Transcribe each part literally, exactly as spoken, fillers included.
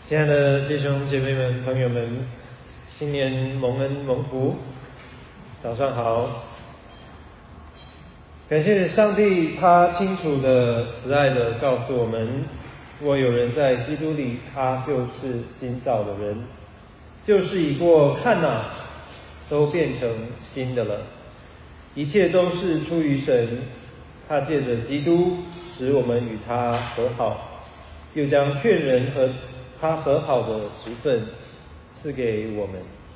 亲爱的弟兄姐妹们、朋友们，新年蒙恩蒙福，早上好！感谢上帝，他清楚的、慈爱的告诉我们，若有人在基督里，他就是新造的人，旧事已过，看哪，都变成新的了。一切都是出于神，他借着基督使我们与他和好，又将劝人和他和好的职分赐给我们。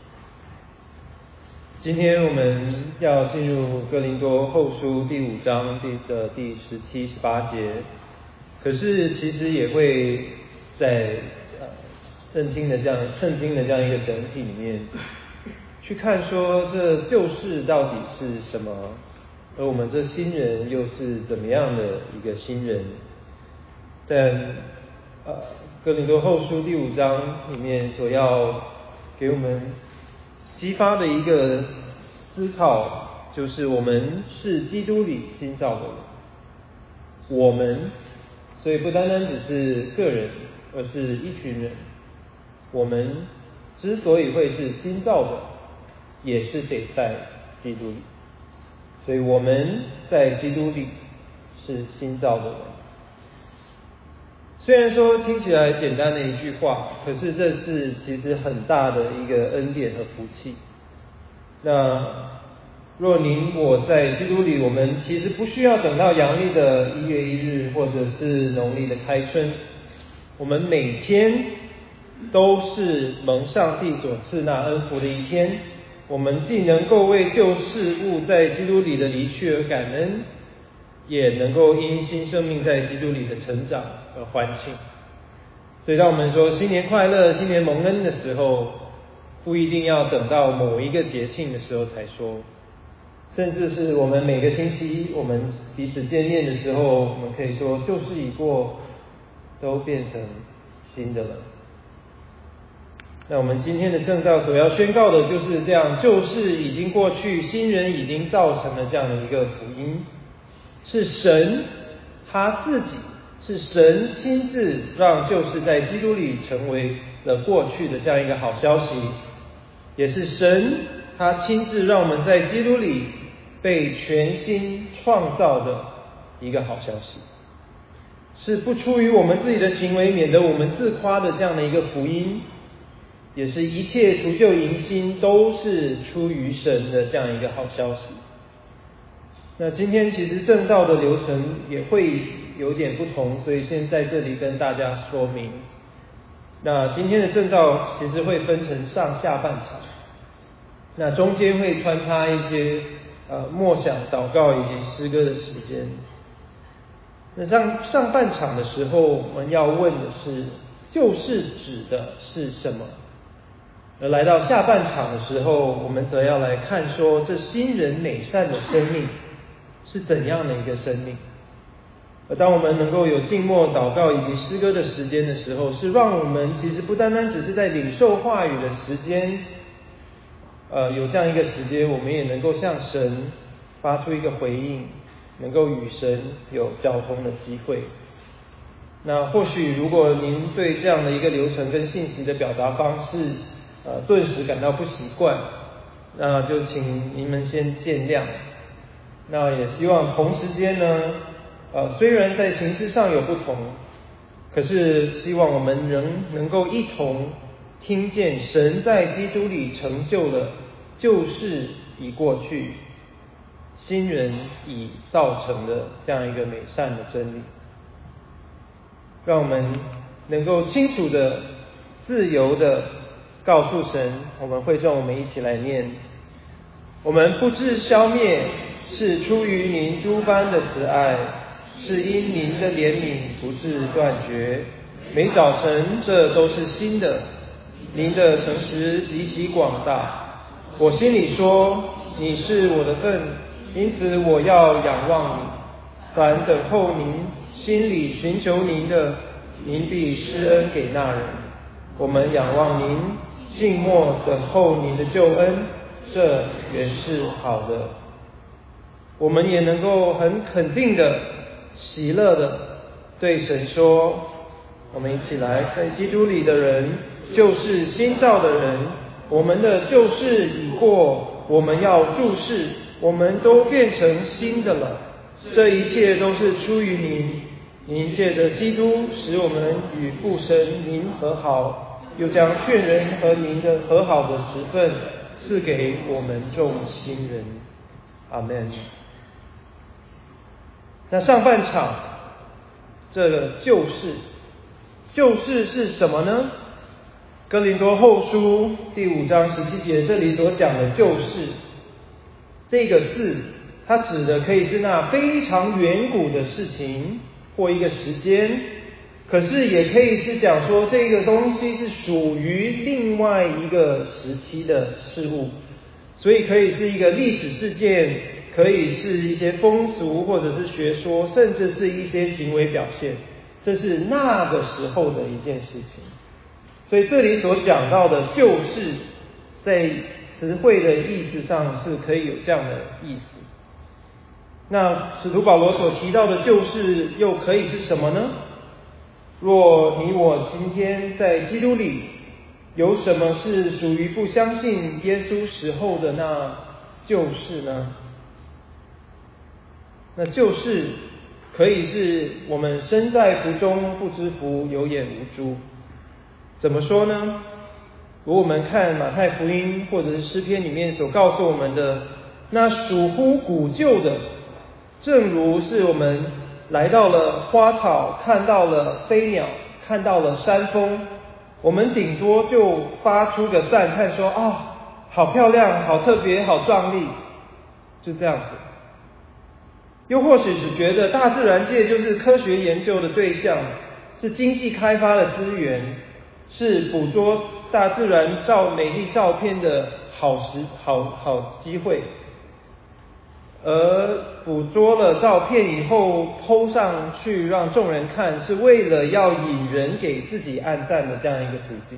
今天我们要进入哥林多后书第五章第的第十七、十八节，可是其实也会在呃圣经的这样圣经的这样一个整体里面去看说，这旧事到底是什么，而我们这新人又是怎么样的一个新人。但呃哥林多后书第五章里面所要给我们激发的一个思考，就是我们是基督里新造的人。我们，所以不单单只是个人，而是一群人。我们之所以会是新造的，也是得在基督里。所以我们在基督里是新造的人。虽然说听起来简单的一句话，可是这是其实很大的一个恩典和福气。那若您我在基督里，我们其实不需要等到阳历的一月一日，或者是农历的开春，我们每天都是蒙上帝所赐那恩福的一天。我们既能够为旧事物在基督里的离去而感恩，也能够因新生命在基督里的成长而欢庆。所以当我们说新年快乐、新年蒙恩的时候，不一定要等到某一个节庆的时候才说，甚至是我们每个星期我们彼此见面的时候，我们可以说旧事已过，都变成新的了。那我们今天的正道所要宣告的就是这样，旧事已经过去，新人已经造成了这样的一个福音。是神他自己，是神亲自让旧事在基督里成为了过去的这样一个好消息，也是神他亲自让我们在基督里被全新创造的一个好消息，是不出于我们自己的行为，免得我们自夸的这样的一个福音，也是一切除旧迎新都是出于神的这样一个好消息。那今天其实正道的流程也会有点不同，所以先在这里跟大家说明。那今天的正道其实会分成上下半场，那中间会穿插一些呃默想、祷告以及诗歌的时间。那上上半场的时候，我们要问的是旧事指的是什么？而来到下半场的时候，我们则要来看说这新人美善的生命是怎样的一个生命。而当我们能够有静默、祷告以及诗歌的时间的时候，是让我们其实不单单只是在领受话语的时间，呃，有这样一个时间，我们也能够向神发出一个回应，能够与神有交通的机会。那或许如果您对这样的一个流程跟信息的表达方式，呃，顿时感到不习惯，那就请您们先见谅。那也希望同时间呢，呃，虽然在形式上有不同，可是希望我们仍能够一同听见神在基督里成就了旧事已过去，新人已造成的这样一个美善的真理。让我们能够清楚的、自由的告诉神，我们会众我们一起来念：我们不致消灭，是出于您诸般的慈爱，是因您的怜悯不致断绝。每早晨这都是新的，您的诚实极其广大。我心里说，你是我的份，因此我要仰望你。凡等候您，心里寻求您的，您必施恩给那人。我们仰望您，静默等候您的救恩，这原是好的。我们也能够很肯定的、喜乐的对神说： 我们一起来，在基督里的人就是新造的人，我们的旧事已过，我们要注视，我们都变成新的了。这一切都是出于您，您借着基督使我们与父神您和好，又将劝人和您的和好的职分赐给我们众新人。阿们。那上半场这个旧事，旧事是什么呢？哥林多后书第五章十七节这里所讲的旧事，这个字它指的可以是那非常远古的事情或一个时间，可是也可以是讲说这个东西是属于另外一个时期的事物，所以可以是一个历史事件，可以是一些风俗或者是学说，甚至是一些行为表现，这是那个时候的一件事情。所以这里所讲到的旧事，在词汇的意思上是可以有这样的意思。那使徒保罗所提到的旧事又可以是什么呢？若你我今天在基督里，有什么是属于不相信耶稣时候的那旧事呢？那旧事可以是我们身在福中不知福，有眼无珠。怎么说呢？如果我们看马太福音或者是诗篇里面所告诉我们的，那属乎古旧的，正如是我们来到了花草，看到了飞鸟，看到了山峰，我们顶多就发出个赞叹说，哦，好漂亮，好特别，好壮丽，就这样子。又或许只觉得大自然界就是科学研究的对象，是经济开发的资源，是捕捉大自然照美丽照片的好时好好机会，而捕捉了照片以后 po 上去让众人看，是为了要引人给自己按赞的这样一个途径。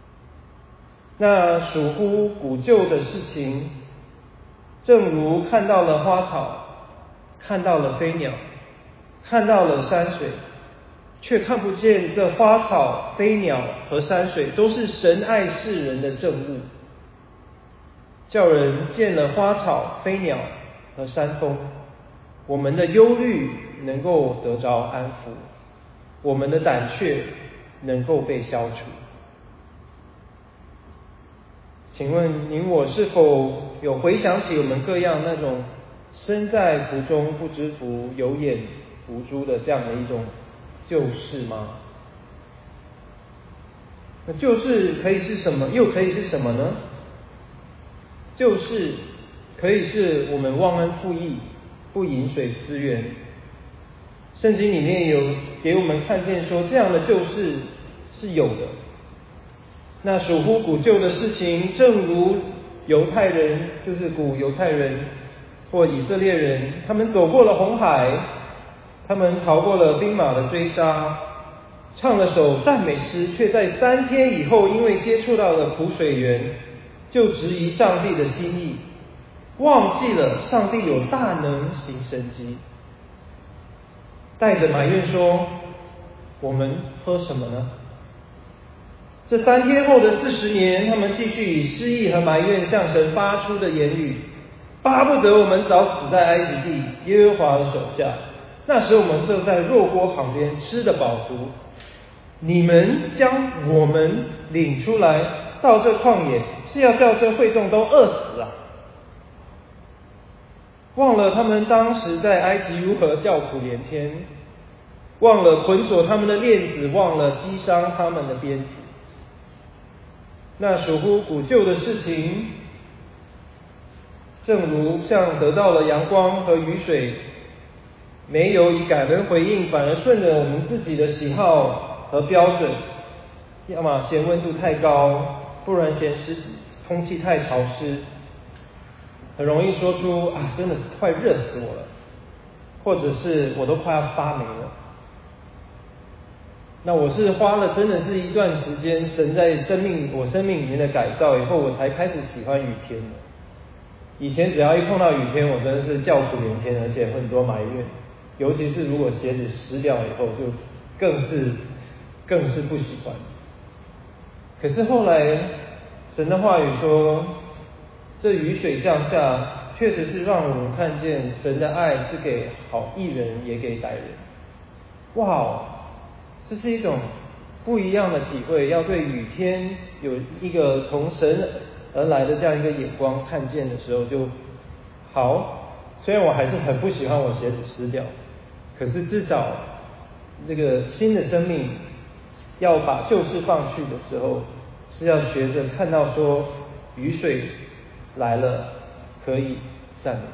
那属乎古旧的事情，正如看到了花草，看到了飞鸟，看到了山水，却看不见这花草、飞鸟和山水都是神爱世人的证物，叫人见了花草、飞鸟和山峰，我们的忧虑能够得着安抚，我们的胆怯能够被消除。请问您我是否有回想起我们各样那种身在福中不知福，有眼无珠的这样的一种旧事吗？那旧事可以是什么，又可以是什么呢？旧事可以是我们忘恩负义，不饮水思源。圣经里面有给我们看见说，这样的旧事是有的。那属乎古旧的事情，正如犹太人，就是古犹太人或以色列人，他们走过了红海，他们逃过了兵马的追杀，唱了首赞美诗，却在三天以后因为接触到了苦水源，就质疑上帝的心意，忘记了上帝有大能行神迹，带着埋怨说，我们喝什么呢？这三天后的四十年，他们继续以失意和埋怨向神发出的言语，巴不得我们早死在埃及地耶和华的手下，那时我们就在肉锅旁边吃得饱足。你们将我们领出来到这旷野，是要叫这会众都饿死啊！忘了他们当时在埃及如何叫苦连天，忘了捆锁他们的链子，忘了击伤他们的鞭子。那属乎古旧的事情，正如像得到了阳光和雨水，没有以感恩回应，反而顺着我们自己的喜好和标准，要么嫌温度太高，不然嫌湿空气太潮湿，很容易说出啊，真的是快热死我了，或者是我都快要发霉了。那我是花了真的是一段时间，神在生命我生命里面的改造以后，我才开始喜欢雨天的。以前只要一碰到雨天，我真的是叫苦连天，而且很多埋怨，尤其是如果鞋子湿掉以后，就更是更是不喜欢。可是后来神的话语说，这雨水降下，确实是让我们看见神的爱是给好义人也给歹人。哇，这是一种不一样的体会，要对雨天有一个从神而来的这样一个眼光看见的时候，就好。虽然我还是很不喜欢我鞋子湿掉，可是至少这个新的生命要把旧事放去的时候，是要学着看到说雨水来了可以赞美。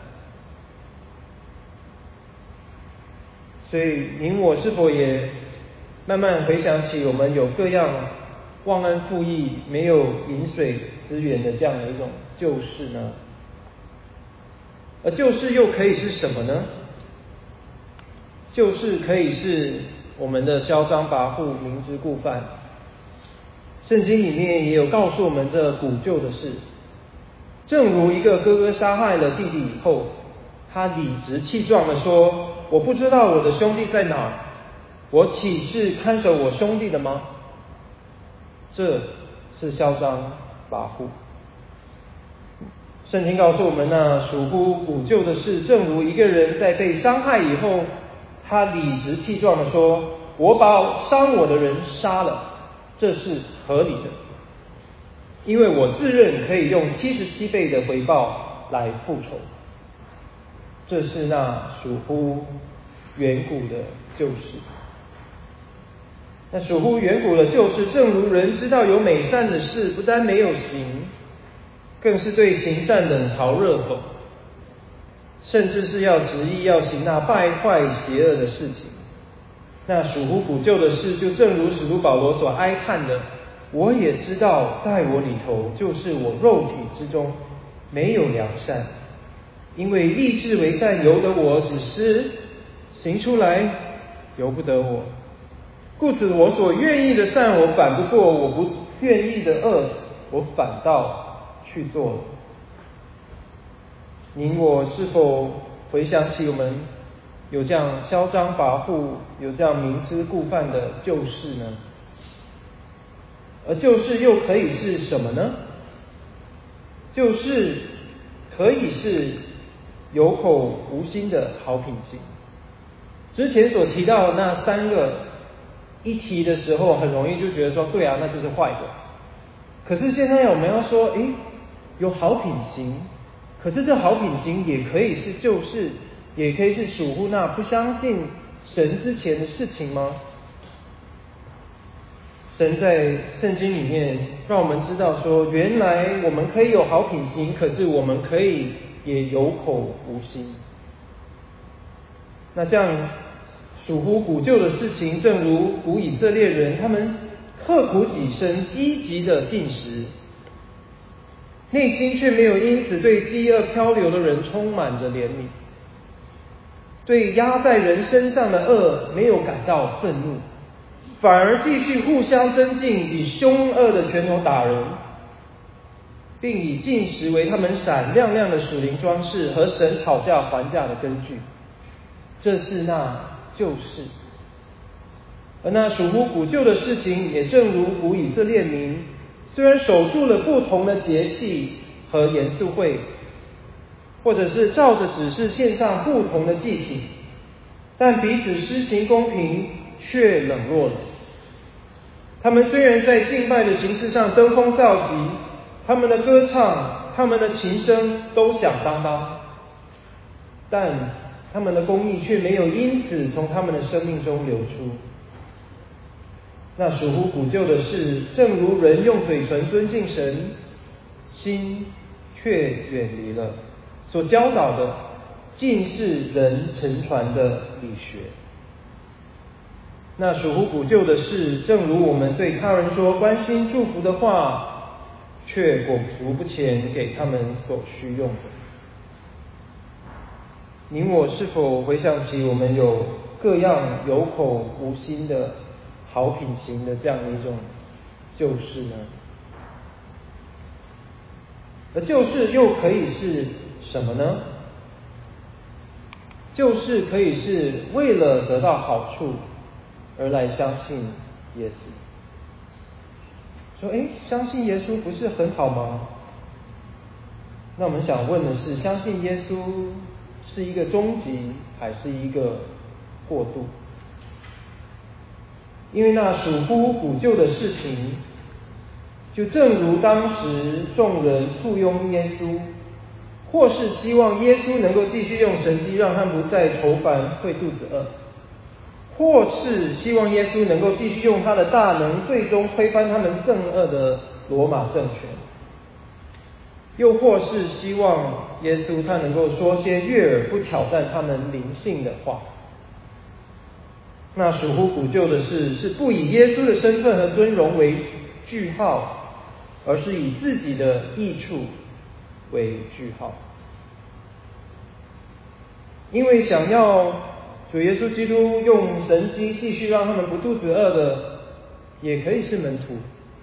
所以您我是否也慢慢回想起我们有各样忘恩负义、没有饮水思源的这样的一种旧事呢？而旧事又可以是什么呢？旧事可以是我们的嚣张跋扈、明知故犯。圣经里面也有告诉我们这古旧的事，正如一个哥哥杀害了弟弟以后，他理直气壮地说，我不知道我的兄弟在哪儿，我岂是看守我兄弟的吗？这是嚣张跋扈。圣经告诉我们，那属乎古旧的事，正如一个人在被伤害以后，他理直气壮地说，我把伤我的人杀了，这是合理的，因为我自认可以用七十七倍的回报来复仇。这是那属乎远古的旧事。那属乎远古的旧事，正如人知道有美善的事，不但没有行，更是对行善冷嘲热讽，甚至是要执意要行那败坏邪恶的事情。那属乎古旧的事，就正如使徒保罗所哀叹的，我也知道在我里头，就是我肉体之中没有良善，因为立志为善由得我，只是行出来由不得我。故此我所愿意的善我反不做，我不愿意的恶我反倒去做了。您我是否回想起我们有这样嚣张跋扈、有这样明知故犯的旧事呢？而旧事又可以是什么呢？旧事可以是有口无心的好品行。之前所提到的那三个一提的时候，很容易就觉得说，对啊，那就是坏的。可是现在我们要说，诶，有好品行，可是这好品行也可以是旧事，也可以是属乎那不相信神之前的事情吗？神在圣经里面让我们知道说，原来我们可以有好品行，可是我们可以也有口无心。那这样属乎古旧的事情，正如古以色列人，他们刻苦己身，积极的进食，内心却没有因此对饥饿漂流的人充满着怜悯，对压在人身上的恶没有感到愤怒，反而继续互相增进，以凶恶的拳头打人，并以进食为他们闪亮亮的属灵装饰和神讨价还价的根据。这是那旧事。而那属乎古旧的事情，也正如古以色列民虽然守住了不同的节气和严肃会，或者是照着指示献上不同的祭品，但彼此施行公平却冷落了。他们虽然在敬拜的形式上登峰造极，他们的歌唱、他们的琴声都响当当，但他们的公义却没有因此从他们的生命中流出。那属乎古旧的事，正如人用嘴唇尊敬神，心却远离了所教导的，尽是人沉传的理学。那属乎古旧的事，正如我们对他人说关心祝福的话，却裹足不前给他们所需用的。您我是否回想起我们有各样有口无心的好品行的这样一种旧事呢？而旧事又可以是什么呢？旧事可以是为了得到好处而来相信耶稣。说，哎，相信耶稣不是很好吗？那我们想问的是，相信耶稣是一个终极，还是一个过渡？因为那属乎补救的事情，就正如当时众人簇拥耶稣，或是希望耶稣能够继续用神迹让他们不再愁烦会肚子饿，或是希望耶稣能够继续用他的大能最终推翻他们憎恶的罗马政权，又或是希望耶稣他能够说些悦耳不挑战他们灵性的话。那属乎补救的事，是不以耶稣的身份和尊荣为句号，而是以自己的益处为句号。因为想要主耶稣基督用神迹继续让他们不肚子饿的，也可以是门徒。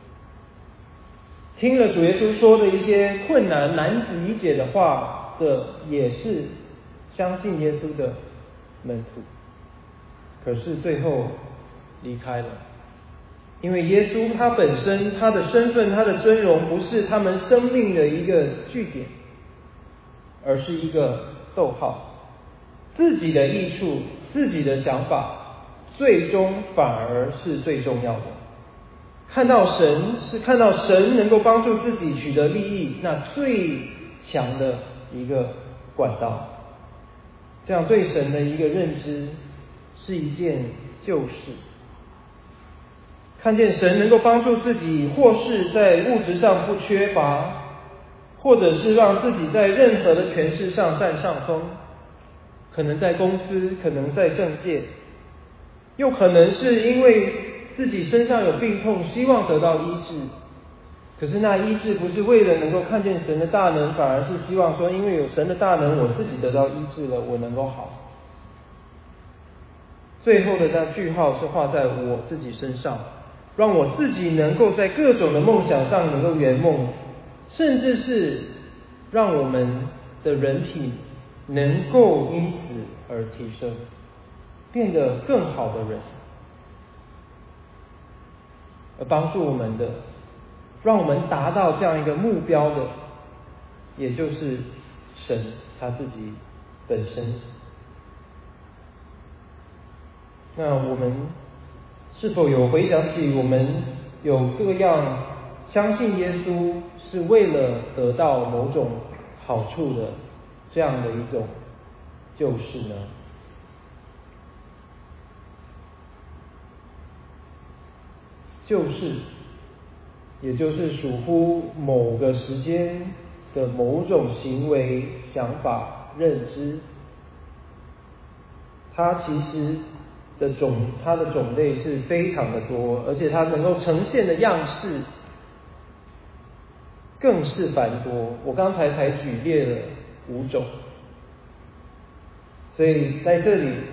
听了主耶稣说的一些困难难理解的话的，也是相信耶稣的门徒。可是最后离开了，因为耶稣他本身他的身份他的尊荣不是他们生命的一个据点，而是一个逗号，自己的益处自己的想法最终反而是最重要的。看到神是看到神能够帮助自己取得利益那最强的一个管道，这样对神的一个认知是一件救事。看见神能够帮助自己，或是在物质上不缺乏，或者是让自己在任何的权势上占上风，可能在公司，可能在政界，又可能是因为自己身上有病痛，希望得到医治。可是那医治不是为了能够看见神的大能，反而是希望说，因为有神的大能，我自己得到医治了，我能够好。最后的那句号是画在我自己身上，让我自己能够在各种的梦想上能够圆梦，甚至是让我们的人体能够因此而提升，变得更好的人。而帮助我们的，让我们达到这样一个目标的，也就是神他自己本身。那我们是否有回想起我们有各样相信耶稣是为了得到某种好处的这样的一种救世呢？救世也就是属乎某个时间的某种行为、想法、认知，它其实的种它的种类是非常的多，而且它能够呈现的样式更是繁多。我刚才才举列了五种，所以在这里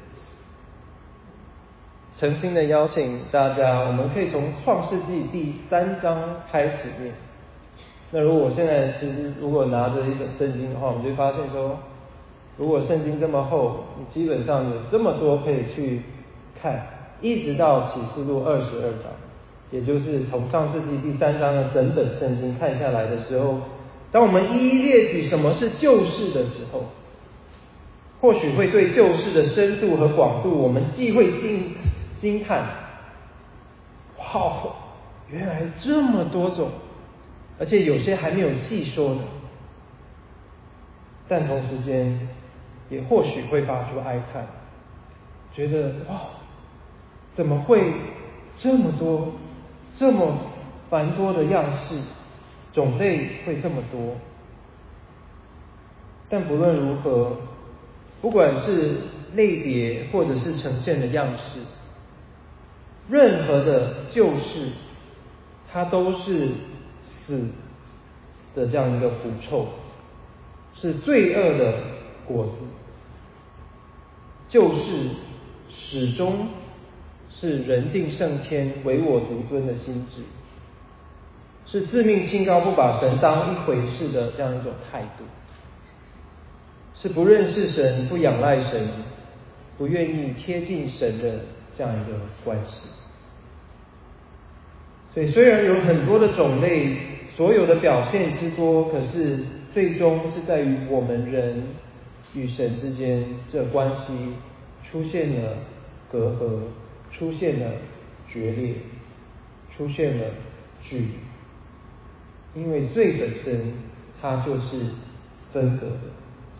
诚心的邀请大家，我们可以从创世纪第三章开始念。那如果我现在其实如果拿着一本圣经的话，我们就发现说，如果圣经这么厚，你基本上有这么多可以去看，一直到启示录二十二章，也就是从创世纪第三章的整本圣经看下来的时候，当我们一一列举什么是救世的时候，或许会对救世的深度和广度，我们既会惊惊叹，哇，原来这么多种，而且有些还没有细说呢。但同时间也或许会发出哀叹，觉得哇，怎么会这么多这么繁多的样式，种类会这么多。但不论如何，不管是类别或者是呈现的样式，任何的救世，它都是死的这样一个腐臭，是罪恶的果子。救世始终是人定胜天、唯我独尊的心智，是自命清高、不把神当一回事的这样一种态度，是不认识神、不仰赖神、不愿意贴近神的这样一个关系。 所以虽然有很多的种类，所有的表现之多，可是最终是在于我们人与神之间这关系出现了隔阂，出现了决裂，出现了距离。因为罪本身它就是分隔的。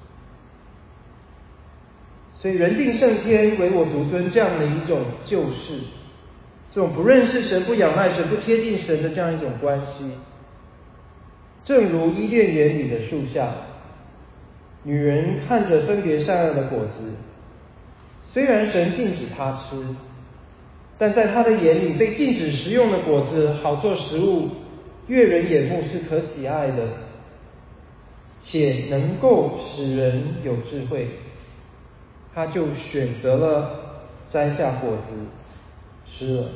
所以人定胜天，唯我独尊这样的一种救世，这种不认识神、不仰赖神、不贴近神的这样一种关系，正如伊甸园里的树下，女人看着分别善恶的果子，虽然神禁止她吃，但在她的眼里，被禁止食用的果子好做食物，悦人眼目，是可喜爱的，且能够使人有智慧，他就选择了摘下果子吃了。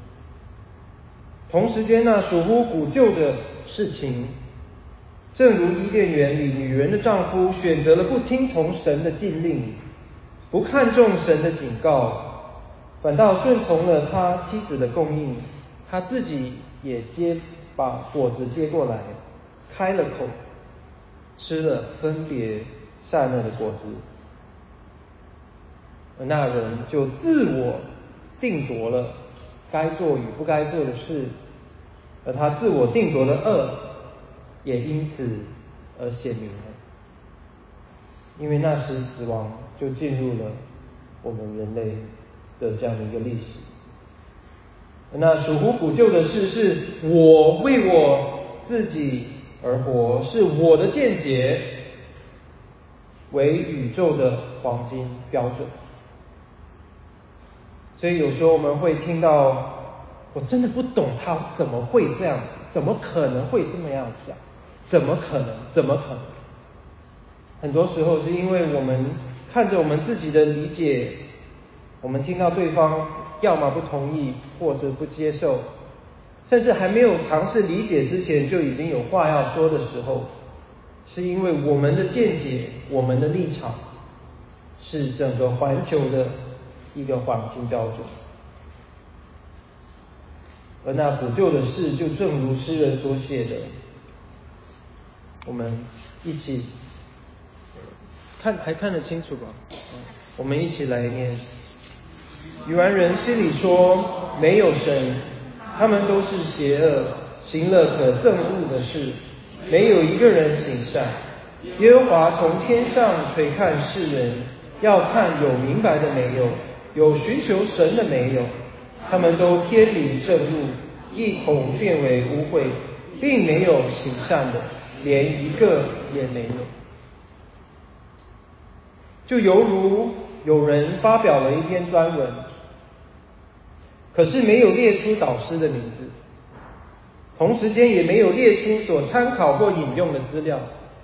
同时间呢，属乎古旧的事情，正如伊甸园里女人的丈夫选择了不听从神的禁令，不看重神的警告，反倒顺从了他妻子的供应，他自己也接把果子接过来，开了口，吃了分别善恶的果子，而那人就自我定夺了该做与不该做的事，而他自我定夺的恶也因此而显明了。因为那时死亡就进入了我们人类的这样的一个历史。那属乎古旧的事，是我为我自己而活，是我的见解为宇宙的黄金标准。所以有时候我们会听到，我真的不懂他怎么会这样子，怎么可能会这么样想，怎么可能，怎么可能？很多时候是因为我们看着我们自己的理解，我们听到对方要么不同意，或者不接受，甚至还没有尝试理解之前就已经有话要说的时候，是因为我们的见解，我们的立场是整个环球的一个黄金标准。而那古旧的事，就正如诗人所写的，我们一起看，还看得清楚吧？我们一起来念。愚顽人心里说，没有神，他们都是邪恶，行了可憎恶的事，没有一个人行善。耶和华从天上垂看世人，要看有明白的没有，有寻求神的没有。他们都偏离正路，一同变为污秽，并没有行善的，连一个也没有。就犹如有人发表了一篇专文，可是没有列出导师的名字，同时间也没有列出所参考或引用的资料，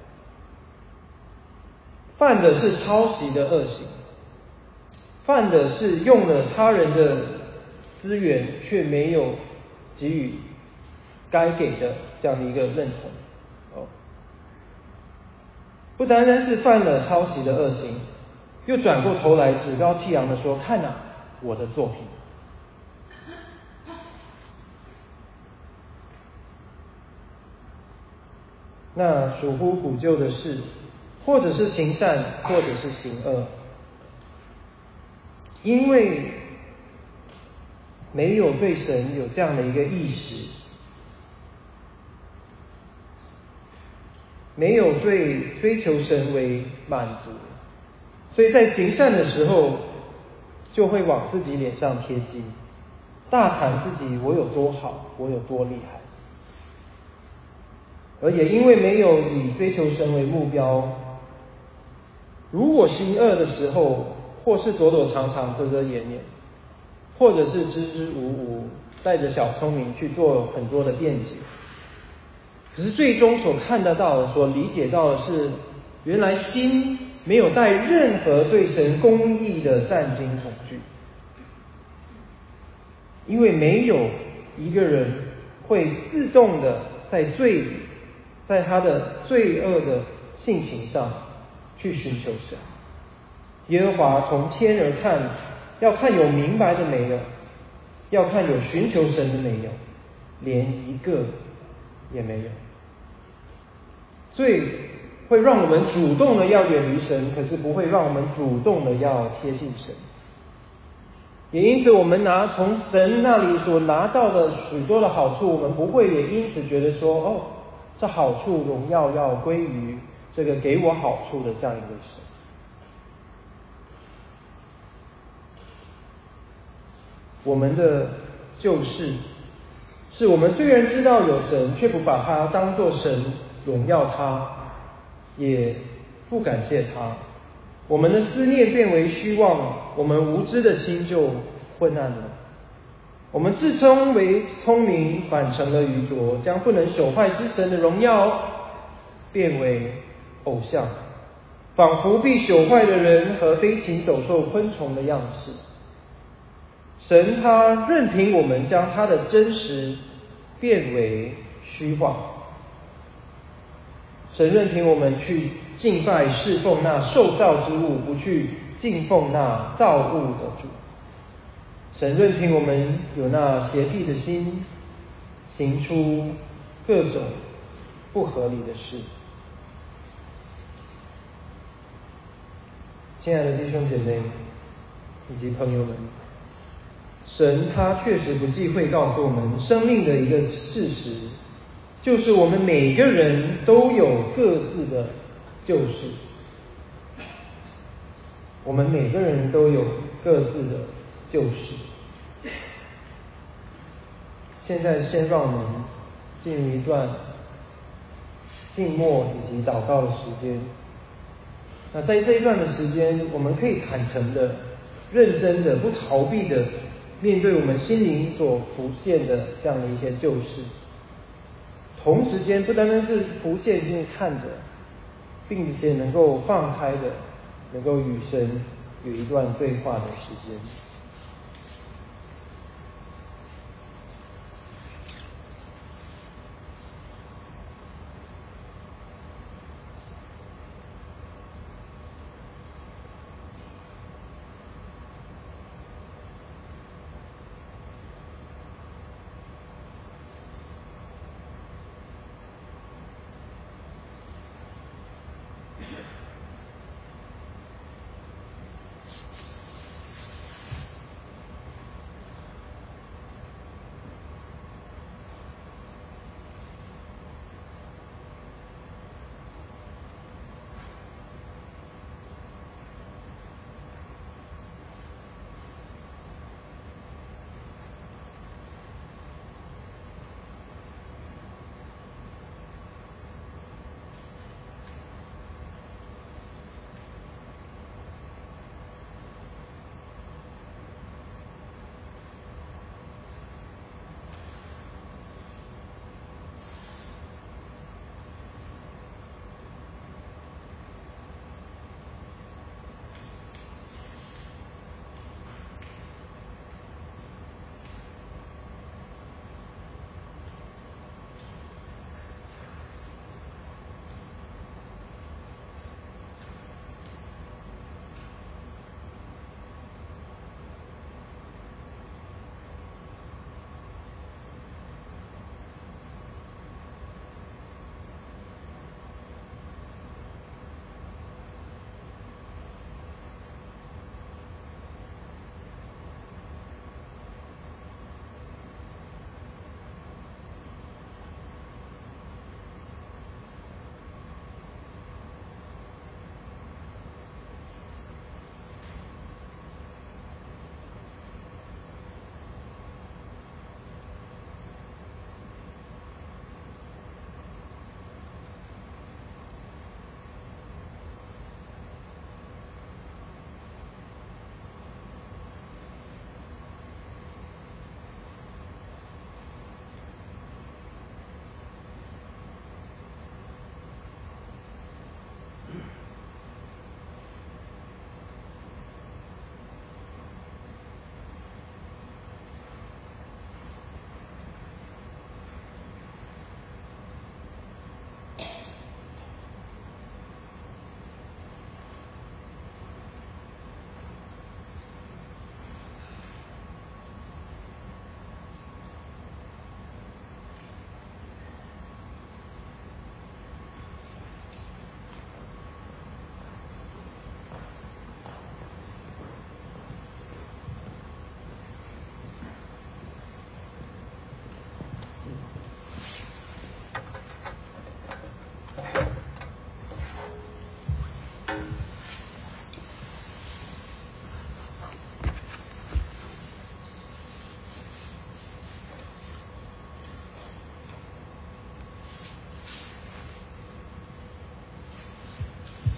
犯的是抄袭的恶行，犯的是用了他人的资源却没有给予该给的这样的一个认同。哦，不单单是犯了抄袭的恶行，又转过头来趾高气扬地说：“看啊，我的作品。”那属乎古旧的事，或者是行善，或者是行恶，因为没有对神有这样的一个意识，没有对追求神为满足，所以在行善的时候就会往自己脸上贴金，大谈自己我有多好，我有多厉害。而也因为没有以追求神为目标，如果行恶的时候，或是躲躲藏藏、遮遮掩掩，或者是支支吾吾，带着小聪明去做很多的辩解，可是最终所看得到的、所理解到的是，原来心没有带任何对神公义的战惊恐惧，因为没有一个人会自动的在罪里，在他的罪恶的性情上去寻求神。耶和华从天而看，要看有明白的没有，要看有寻求神的没有。 连一个也没有。罪会让我们主动的要远离神，可是不会让我们主动的要贴近神。也因此，我们拿从神那里所拿到的许多的好处，我们不会也因此觉得说，哦，这好处荣耀要归于这个给我好处的这样一位神。我们的救世，是我们虽然知道有神，却不把他当作神，荣耀他，也不感谢他。我们的思念变为虚妄，我们无知的心就昏暗了。我们自称为聪明，反成了愚拙，将不能朽坏之神的荣耀变为偶像，仿佛必朽坏的人和飞禽走兽昆虫的样式。神他任凭我们将他的真实变为虚幻，神任凭我们去敬拜侍奉那受造之物，不去敬奉那造物的主。神任凭我们有那邪僻的心，行出各种不合理的事。亲爱的弟兄姐妹以及朋友们，神他确实不忌讳告诉我们生命的一个事实，就是我们每个人都有各自的救世。我们每个人都有各自的救世。现在先让我们进入一段静默以及祷告的时间。那在这一段的时间，我们可以坦诚的、认真的、不逃避的面对我们心灵所浮现的这样的一些旧事。同时间不单单是浮现并看着，并且能够放开的，能够与神有一段对话的时间。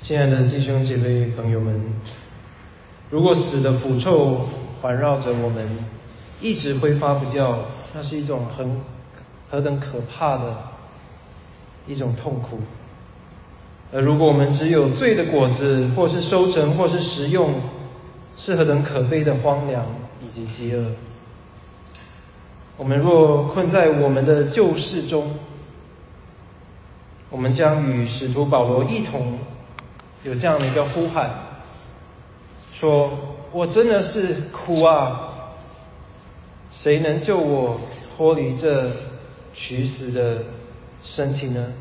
亲爱的弟兄姐妹朋友们，如果死的腐臭环绕着我们，一直挥发不掉，那是一种很何等可怕的一种痛苦。而如果我们只有罪的果子，或是收成，或是食用，是何等可悲的荒凉以及饥饿。我们若困在我们的旧事中，我们将与使徒保罗一同有这样的一个呼喊，说我真的是苦啊，谁能救我脱离这取死的身体呢？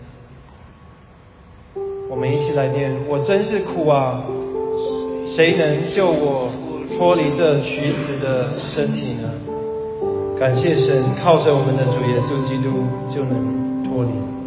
我们一起来念，我真是苦啊，谁能救我脱离这取死的身体呢？感谢神，靠着我们的主耶稣基督就能脱离。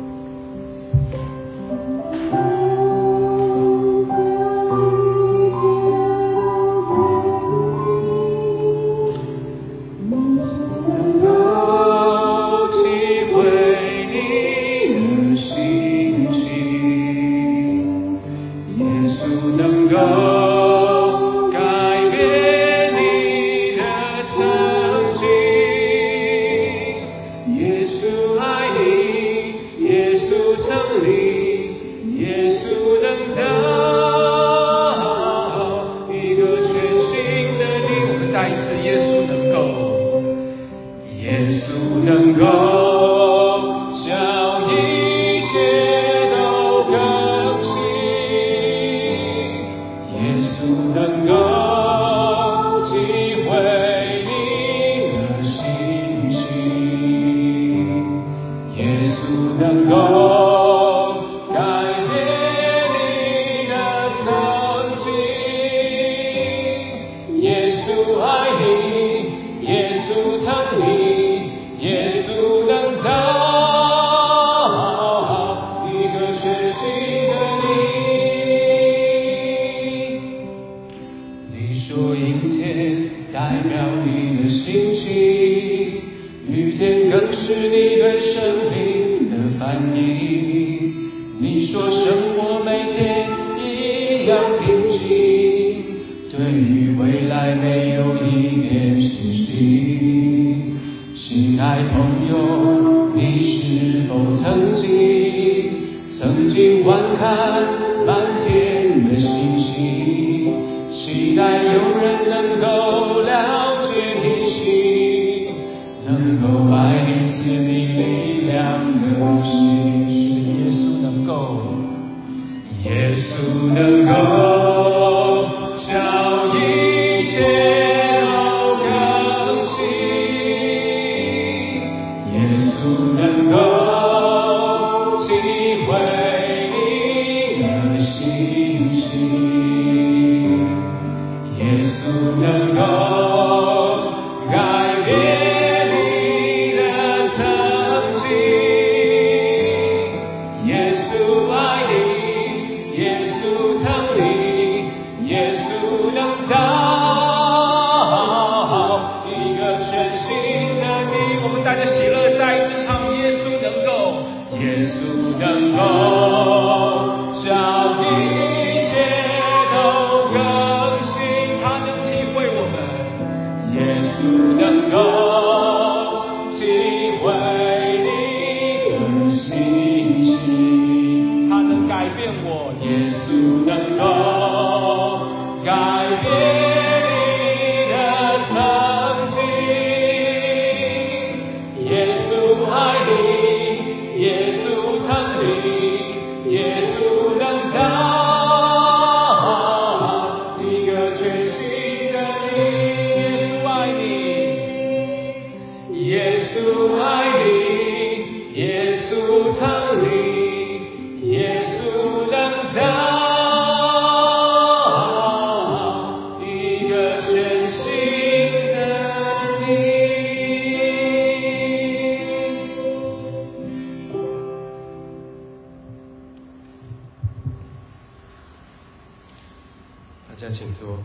大家请坐。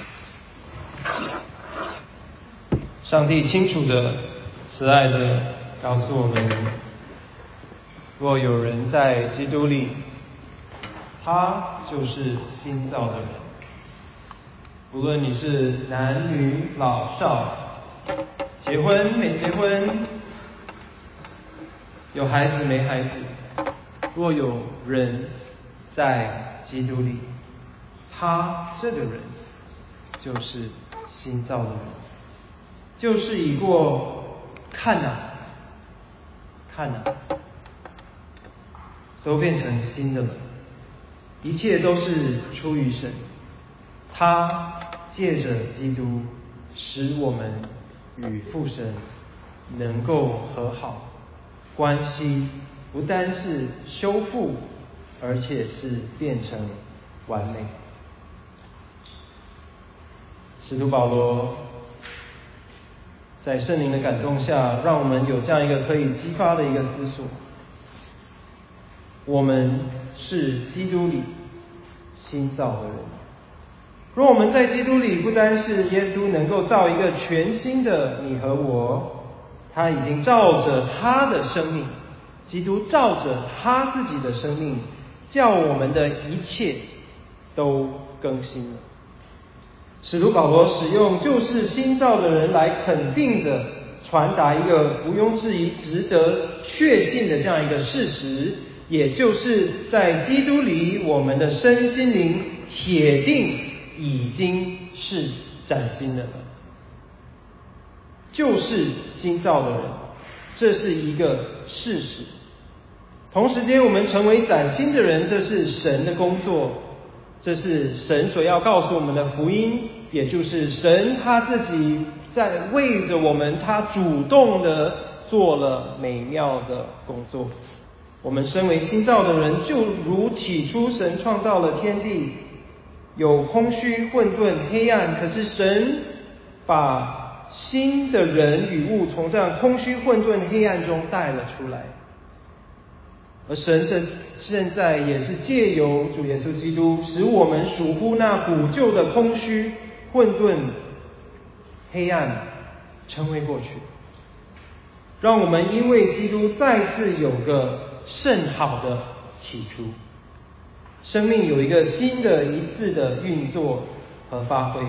上帝清楚的、慈爱的告诉我们，若有人在基督里，他就是新造的人。无论你是男女老少，结婚没结婚，有孩子没孩子，若有人在基督里，他这个人就是新造的人，就是已过看哪看哪都变成新的了，一切都是出于神，他借着基督使我们与父神能够和好，关系不单是修复，而且是变成完美。使徒保罗在圣灵的感动下，让我们有这样一个可以激发的一个思索：我们是基督里新造的人。若我们在基督里，不单是耶稣能够造一个全新的你和我，他已经照着他的生命，基督照着他自己的生命，叫我们的一切都更新了。使徒保罗使用就是新造的人来肯定的传达一个毋庸置疑、值得确信的这样一个事实，也就是在基督里，我们的身心灵铁定已经是崭新的了，就是新造的人，这是一个事实。同时间，我们成为崭新的人，这是神的工作，这是神所要告诉我们的福音，也就是神他自己在为着我们，他主动的做了美妙的工作。我们身为新造的人，就如起初神创造了天地，有空虚、混沌、黑暗，可是神把新的人与物从这样空虚、混沌、黑暗中带了出来。而神这现在也是借由主耶稣基督，使我们属乎那古旧的空虚、混沌、黑暗成为过去，让我们因为基督再次有个甚好的起初，生命有一个新的一次的运作和发挥。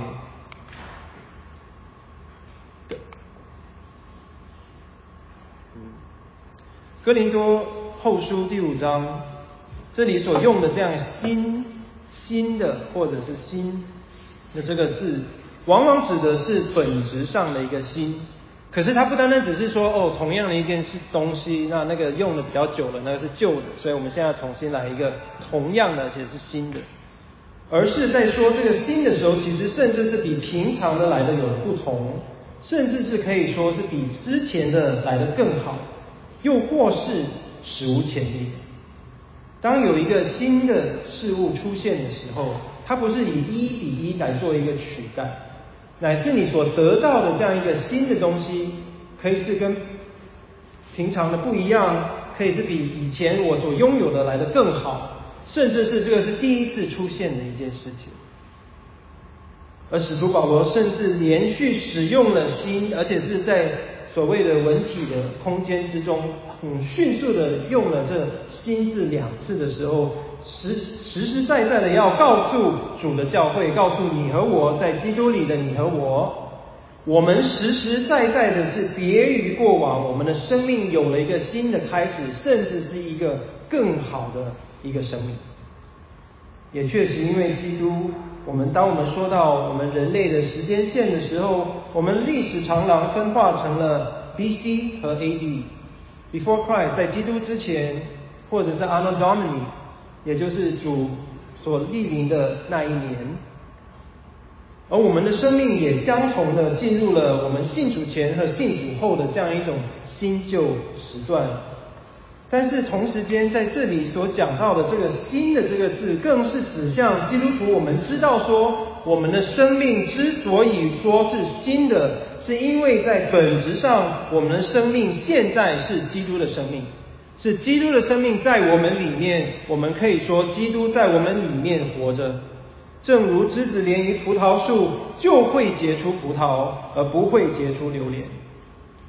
哥林多后书第五章，这里所用的这样新新的或者是新的这个字，往往指的是本质上的一个新。可是它不单单只是说哦，同样的一件东西，那那个用的比较久了，那个是旧的，所以我们现在重新来一个同样的，而且是新的。而是在说这个新的时候，其实甚至是比平常的来的有不同，甚至是可以说是比之前的来的更好，又或是史无前例。当有一个新的事物出现的时候，它不是以一比一来做一个取代，乃是你所得到的这样一个新的东西，可以是跟平常的不一样，可以是比以前我所拥有的来的更好，甚至是这个是第一次出现的一件事情。而使徒保罗甚至连续使用了新，而且是在所谓的文体的空间之中，很迅速的用了这新字两次的时候，实实实在在的要告诉主的教会，告诉你和我，在基督里的你和我，我们实实在在的是别于过往，我们的生命有了一个新的开始，甚至是一个更好的一个生命。也确实因为基督，我们当我们说到我们人类的时间线的时候，我们历史长廊分化成了 B C 和 A D。Before Christ， 在基督之前，或者是 Anno Domini， 也就是主所莅临的那一年。而我们的生命也相同的进入了我们信主前和信主后的这样一种新旧时段。但是同时间在这里所讲到的这个新的这个字，更是指向基督徒，我们知道说我们的生命之所以说是新的，是因为在本质上我们的生命现在是基督的生命，是基督的生命在我们里面，我们可以说基督在我们里面活着。正如枝子连于葡萄树，就会结出葡萄，而不会结出榴莲。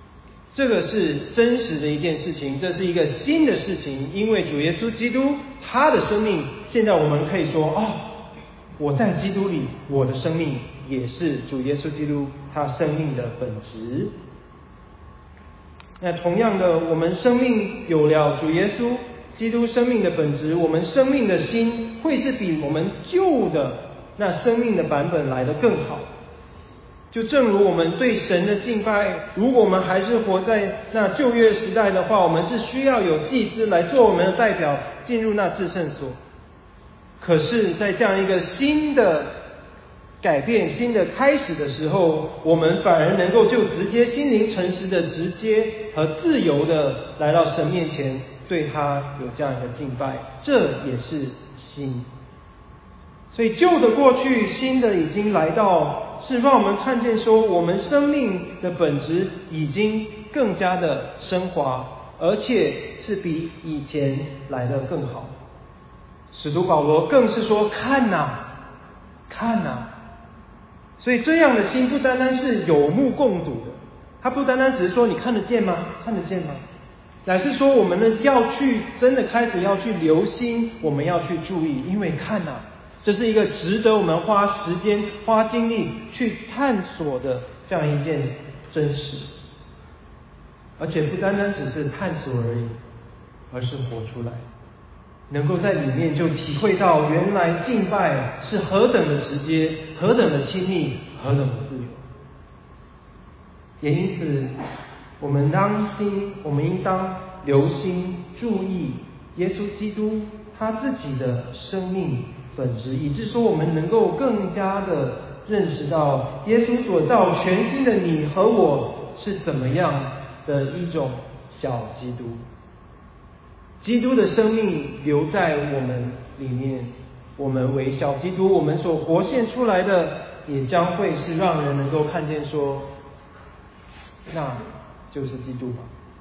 这个是真实的一件事情，这是一个新的事情，因为主耶稣基督他的生命，现在我们可以说，哦，我在基督里，我的生命也是主耶稣基督他生命的本质。那同样的，我们生命有了主耶稣基督生命的本质，我们生命的心会是比我们旧的那生命的版本来得更好。就正如我们对神的敬拜，如果我们还是活在那旧约时代的话，我们是需要有祭司来做我们的代表进入那至圣所。可是在这样一个新的改变、新的开始的时候，我们反而能够就直接心灵诚实的直接和自由的来到神面前，对他有这样一个敬拜，这也是新。所以旧的过去，新的已经来到，是让我们看见说，我们生命的本质已经更加的升华，而且是比以前来得更好。使徒保罗更是说，看哪、啊、看哪、啊。所以这样的心不单单是有目共睹的，他不单单只是说你看得见吗？看得见吗？乃是说我们呢要去真的开始要去留心，我们要去注意，因为看哪、啊，这是一个值得我们花时间、花精力去探索的这样一件真实，而且不单单只是探索而已，而是活出来，能够在里面就体会到原来敬拜是何等的直接，何等的亲密，何等的自由。也因此，我们当心，我们应当留心注意耶稣基督他自己的生命本质，以致说我们能够更加的认识到耶稣所造全新的你和我是怎么样的一种小基督。基督的生命留在我们里面，我们为小基督，我们所活现出来的也将会是让人能够看见说，那就是基督吧。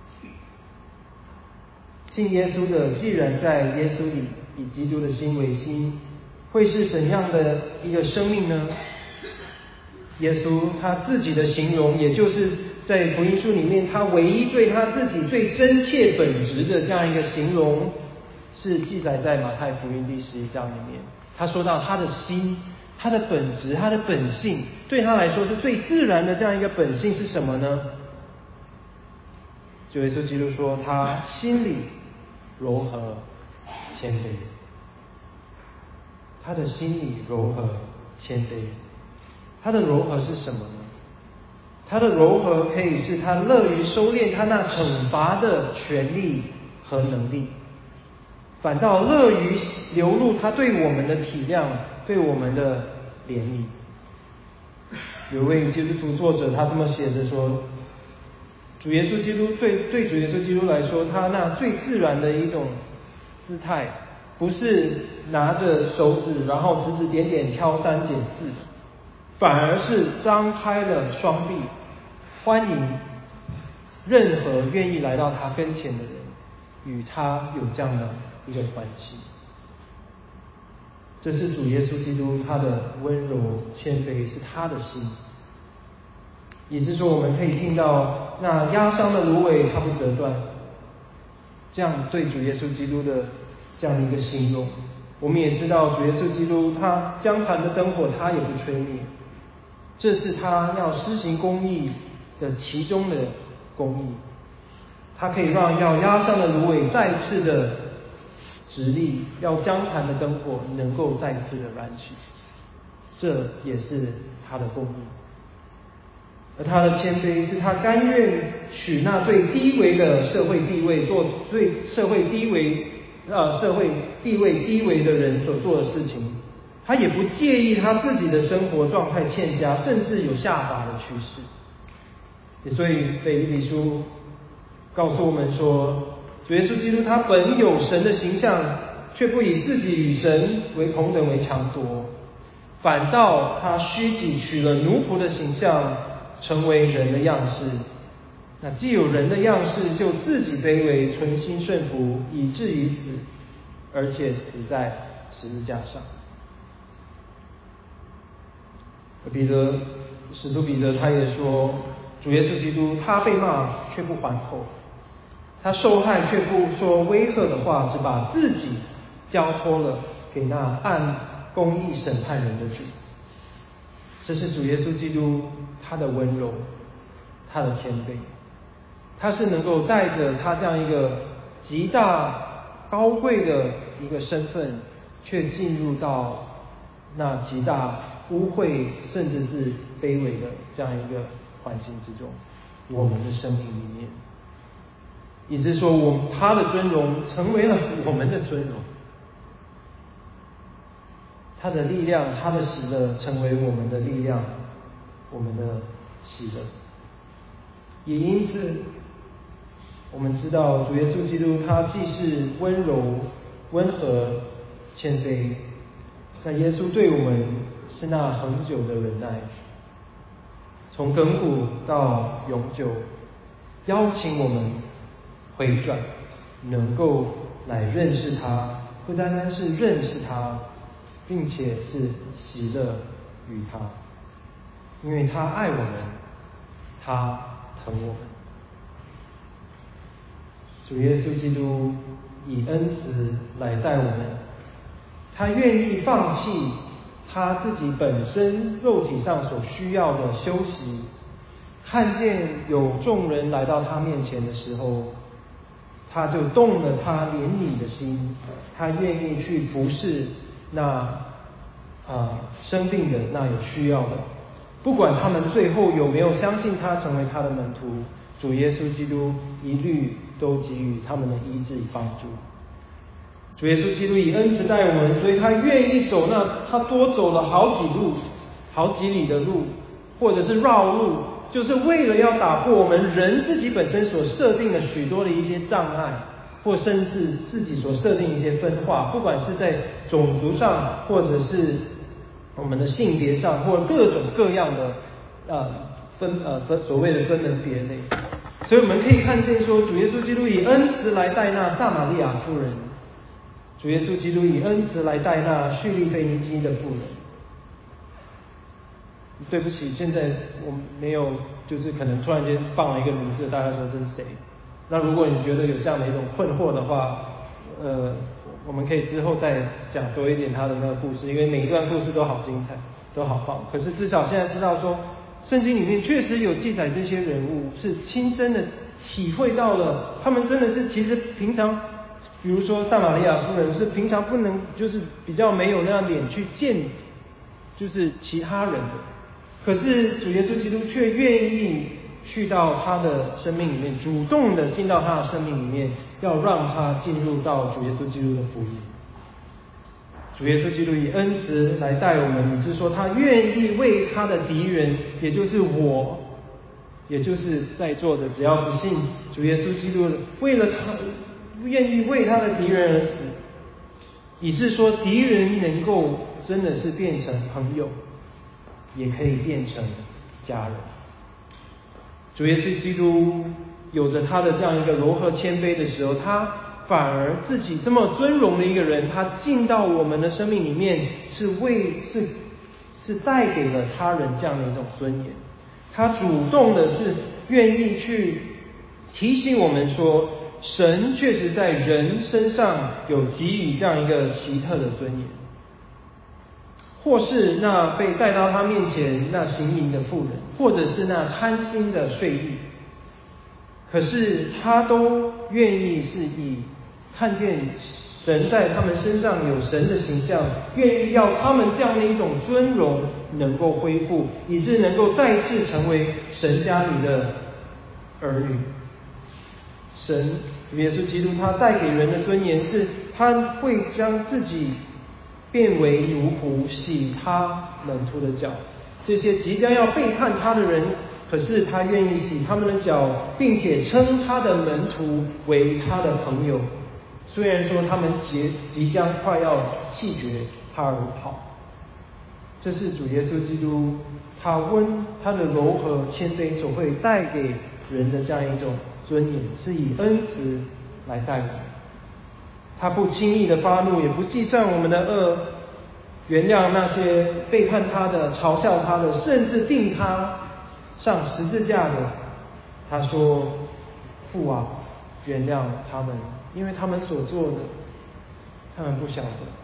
信耶稣的既然在耶稣里，以基督的心为心，会是怎样的一个生命呢？耶稣他自己的形容，也就是在福音书里面他唯一对他自己最真切本质的这样一个形容，是记载在马太福音第十一章里面。他说到他的心，他的本质，他的本性，对他来说是最自然的这样一个本性是什么呢？主耶稣基督说，他心里柔和谦卑。他的心里柔和谦卑，他的柔和是什么呢？他的柔和可以是他乐于收敛他那惩罚的权利和能力，反倒乐于流露他对我们的体谅，对我们的怜悯。有位基督徒作者他这么写着说，主耶稣基督对对主耶稣基督来说，他那最自然的一种姿态，不是拿着手指然后指指点点挑三拣四，反而是张开了双臂，欢迎任何愿意来到他跟前的人，与他有这样的一个关系。这是主耶稣基督他的温柔谦卑，是他的心。也就是说，我们可以听到那压伤的芦苇它不折断，这样对主耶稣基督的这样的一个形容。我们也知道主耶稣基督他将残的灯火他也不吹灭，这是他要施行公义的其中的公义，他可以让要压伤的芦苇再次的直立，要将残的灯火能够再次的燃起，这也是他的公义。而他的谦卑是他甘愿取那最低微的社会地位，做最社会低微呃社会地位低微的人所做的事情，他也不介意他自己的生活状态欠佳，甚至有下滑的趋势。所以腓立比书告诉我们说，主耶稣基督他本有神的形象，却不以自己与神为同等为强夺，反倒他虚己，取了奴仆的形象，成为人的样式。那既有人的样式，就自己卑微，存心顺服，以至于死，而且死在十字架上。彼得，使徒彼得他也说， 主耶稣基督他被骂却不还口，他受害却不说威吓的话，只把自己交托了给那按公义审判人的主。这是主耶稣基督他的温柔，他的谦卑，他是能够带着他这样一个极大高贵的一个身份，却进入到那极大污秽甚至是卑微的这样一个环境之中，我们的生命里面，以致说我他的尊荣成为了我们的尊荣，他的力量，他的喜乐成为我们的力量，我们的喜乐。也因此我们知道主耶稣基督他既是温柔温和谦卑，那耶稣对我们是那恒久的忍耐，从亘古到永久，邀请我们回转，能够来认识他，不单单是认识他，并且是喜乐于他，因为他爱我们，他疼我们。主耶稣基督以恩慈来待我们，他愿意放弃他自己本身肉体上所需要的休息，看见有众人来到他面前的时候，他就动了他怜悯的心，他愿意去服侍那啊、呃、生病的，那有需要的，不管他们最后有没有相信他成为他的门徒，主耶稣基督一律都给予他们的医治与帮助。主耶稣基督以恩慈待我们，所以他愿意走那他多走了好几路好几里的路，或者是绕路，就是为了要打破我们人自己本身所设定的许多的一些障碍，或甚至自己所设定一些分化，不管是在种族上，或者是我们的性别上，或者各种各样的呃分呃分所谓的分门别类。所以我们可以看见说，主耶稣基督以恩慈来待那撒玛利亚妇人，主耶稣基督以恩慈来待那叙利腓尼基的妇人。对不起，现在我没有，就是可能突然间放了一个名字，大家说这是谁？那如果你觉得有这样的一种困惑的话，呃，我们可以之后再讲多一点他的那个故事，因为每一段故事都好精彩，都好棒。可是至少现在知道说，圣经里面确实有记载这些人物是亲身的体会到了，他们真的是其实平常，比如说撒玛利亚妇人是平常不能，就是比较没有那样脸去见，就是其他人的。可是主耶稣基督却愿意去到他的生命里面，主动的进到他的生命里面，要让他进入到主耶稣基督的福音。主耶稣基督以恩慈来待我们，以致说他愿意为他的敌人，也就是我，也就是在座的只要不信主耶稣基督的，为了他愿意为他的敌人而死，以致说敌人能够真的是变成朋友，也可以变成家人。主耶稣基督有着他的这样一个柔和谦卑的时候，他反而自己这么尊荣的一个人，他进到我们的生命里面，是为是是带给了他人这样的一种尊严。他主动的是愿意去提醒我们说，神确实在人身上有给予这样一个奇特的尊严。或是那被带到他面前那行淫的妇人，或者是那贪心的税吏，可是他都愿意是以看见神在他们身上有神的形象，愿意要他们这样的一种尊荣能够恢复，以致能够再次成为神家里的儿女。神主耶稣基督他带给人的尊严是，他会将自己变为奴仆，洗他门徒的脚。这些即将要背叛他的人，可是他愿意洗他们的脚，并且称他的门徒为他的朋友。虽然说他们即即将快要弃绝他而跑。这是主耶稣基督他温他的柔和谦卑所会带给人的这样一种尊严，是以恩慈来待我们。他不轻易的发怒，也不计算我们的恶，原谅那些背叛他的、嘲笑他的，甚至定他上十字架的，他说：“父啊，原谅他们，因为他们所做的，他们不晓得。”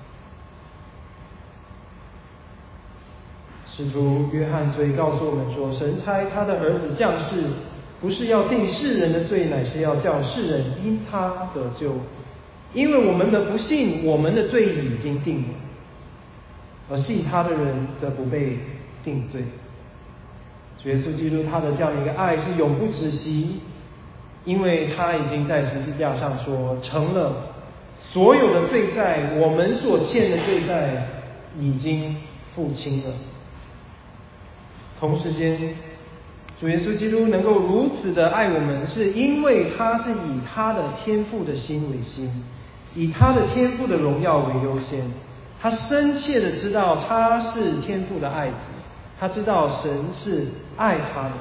使徒约翰所以告诉我们说，神差他的儿子降世，不是要定世人的罪，乃是要叫世人因他得救。因为我们的不信，我们的罪已经定了，而信他的人则不被定罪。主耶稣基督他的这样的一个爱是永不止息，因为他已经在十字架上说成了，所有的罪债，我们所欠的罪债已经付清了。同时间，主耶稣基督能够如此的爱我们，是因为他是以他的天父的心为心，以他的天父的荣耀为优先。他深切的知道他是天父的爱子，他知道神是爱他的，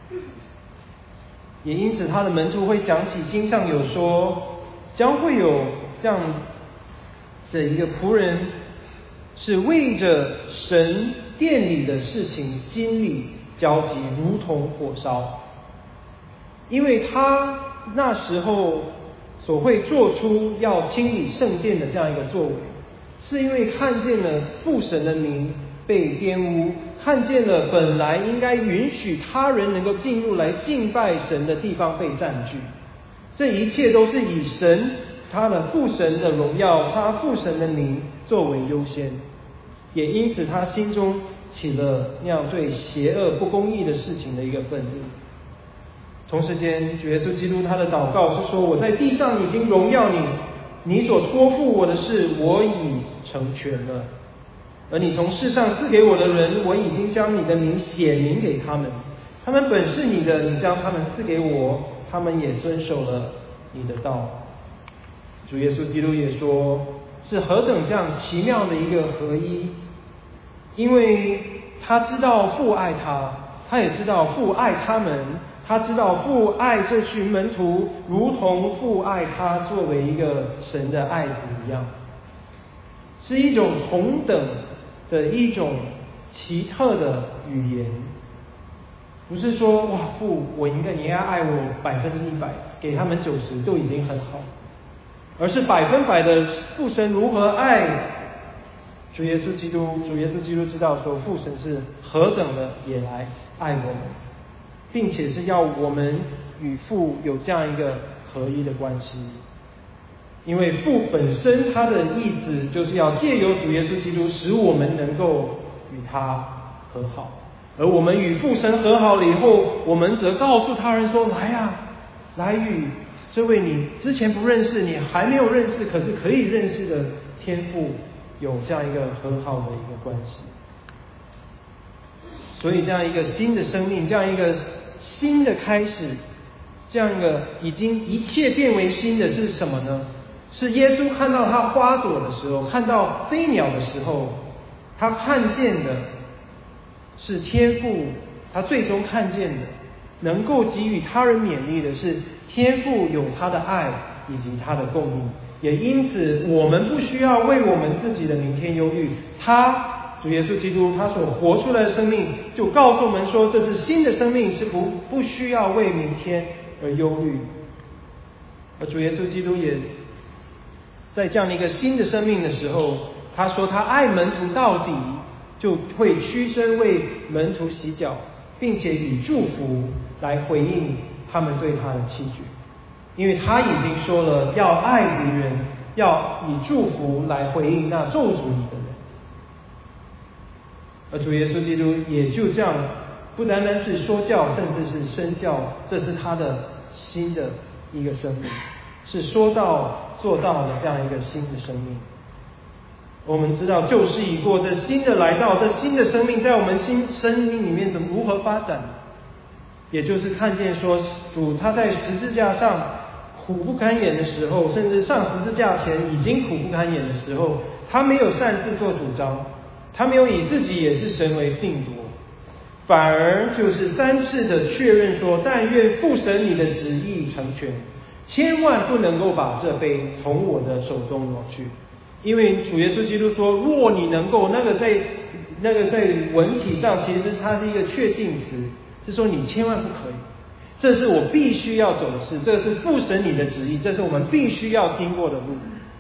也因此他的门徒会想起经上有说，将会有这样的一个仆人，是为着神殿里的事情心里焦急，如同火烧。因为他那时候所会做出要清理圣殿的这样一个作为，是因为看见了父神的名被玷污，看见了本来应该允许他人能够进入来敬拜神的地方被占据。这一切都是以神他的父神的荣耀，他父神的名作为优先，也因此他心中起了那样对邪恶不公义的事情的一个愤怒。同时间，主耶稣基督他的祷告是说，我在地上已经荣耀你，你所托付我的事我已成全了，而你从世上赐给我的人，我已经将你的名显明给他们，他们本是你的，你将他们赐给我，他们也遵守了你的道。主耶稣基督也说，是何等这样奇妙的一个合一，因为他知道父爱他，他也知道父爱他们，他知道父爱这群门徒如同父爱他作为一个神的爱子一样，是一种同等的一种奇特的语言。不是说哇父，我应该你应该爱我百分之一百，给他们九十就已经很好，而是百分百的父神如何爱主耶稣基督。主耶稣基督知道说父神是何等的也来爱我们，并且是要我们与父有这样一个合一的关系。因为父本身他的意思就是要借由主耶稣基督使我们能够与他和好，而我们与父神和好了以后，我们则告诉他人说，来啊，来与这位你之前不认识，你还没有认识，可是可以认识的天父有这样一个和好的一个关系。所以这样一个新的生命，这样一个新的开始，这样一个已经一切变为新的是什么呢？是耶稣看到他花朵的时候，看到飞鸟的时候，他看见的是天父，他最终看见的能够给予他人勉励的是天父有他的爱以及他的供应。也因此我们不需要为我们自己的明天忧虑，他主耶稣基督他所活出来的生命就告诉我们说，这是新的生命，是不不需要为明天而忧虑。而主耶稣基督也在这样的一个新的生命的时候，他说他爱门徒到底，就会屈身为门徒洗脚，并且以祝福来回应他们对他的弃绝。因为他已经说了要爱敌人，要以祝福来回应那咒诅你的人。而主耶稣基督也就这样，不单单是说教，甚至是身教，这是他的新的一个生命，是说到做到的这样一个新的生命。我们知道旧事已过，这新的来到，这新的生命在我们新生命里面怎么如何发展，也就是看见说主他在十字架上苦不堪言的时候，甚至上十字架前已经苦不堪言的时候，他没有擅自做主张，他没有以自己也是神为定夺，反而就是三次的确认说，但愿父神你的旨意成全，千万不能够把这杯从我的手中挪去。因为主耶稣基督说，若你能够，那个在那个在文体上其实它是一个确定词， 是说你千万不可以，这是我必须要走的事，这是父神你的旨意，这是我们必须要经过的路。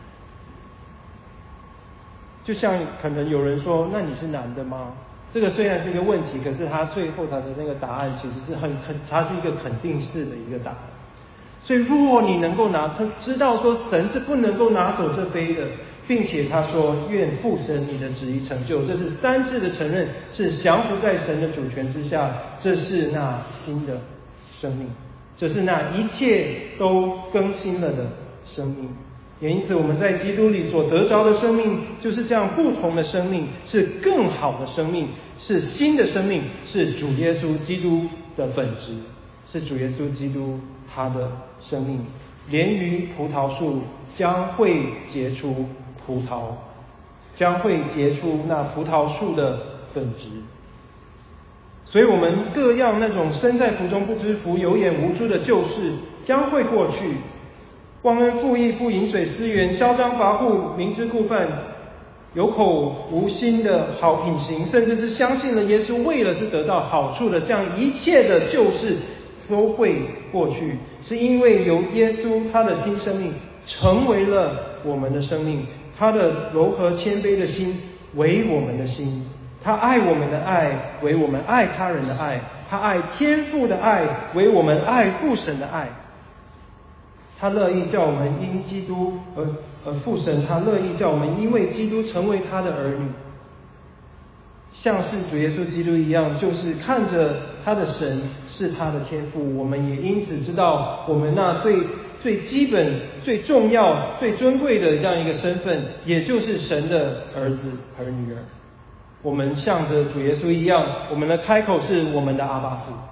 就像可能有人说，那你是男的吗？这个虽然是一个问题，可是他最后他的那个答案其实是很肯，他是一个肯定式的一个答案。所以如果你能够拿，他知道说神是不能够拿走这杯的，并且他说愿父神你的旨意成就，这是三次的承认，是降服在神的主权之下，这是那新的生命，这是那一切都更新了的生命。也因此我们在基督里所得着的生命就是这样不同的生命，是更好的生命，是新的生命，是主耶稣基督的本质，是主耶稣基督他的生命，连于葡萄树将会结出葡萄，将会结出那葡萄树的本质。所以我们各样那种身在福中不知福、有眼无珠的旧事将会过去，忘恩负义、不饮水思源、嚣张跋扈、明知故犯、有口无心的好品行，甚至是相信了耶稣为了是得到好处的，这样一切的旧事都会过去，是因为由耶稣他的新生命成为了我们的生命，他的柔和谦卑的心为我们的心，他爱我们的爱为我们爱他人的爱，他爱天父的爱为我们爱父神的爱。他乐意叫我们因基督而而父神，他乐意叫我们因为基督成为他的儿女，像是主耶稣基督一样，就是看着他的神是他的天父，我们也因此知道我们那最最基本、最重要、最尊贵的这样一个身份，也就是神的儿子和女儿。我们向着主耶稣一样，我们的开口是我们的阿爸父。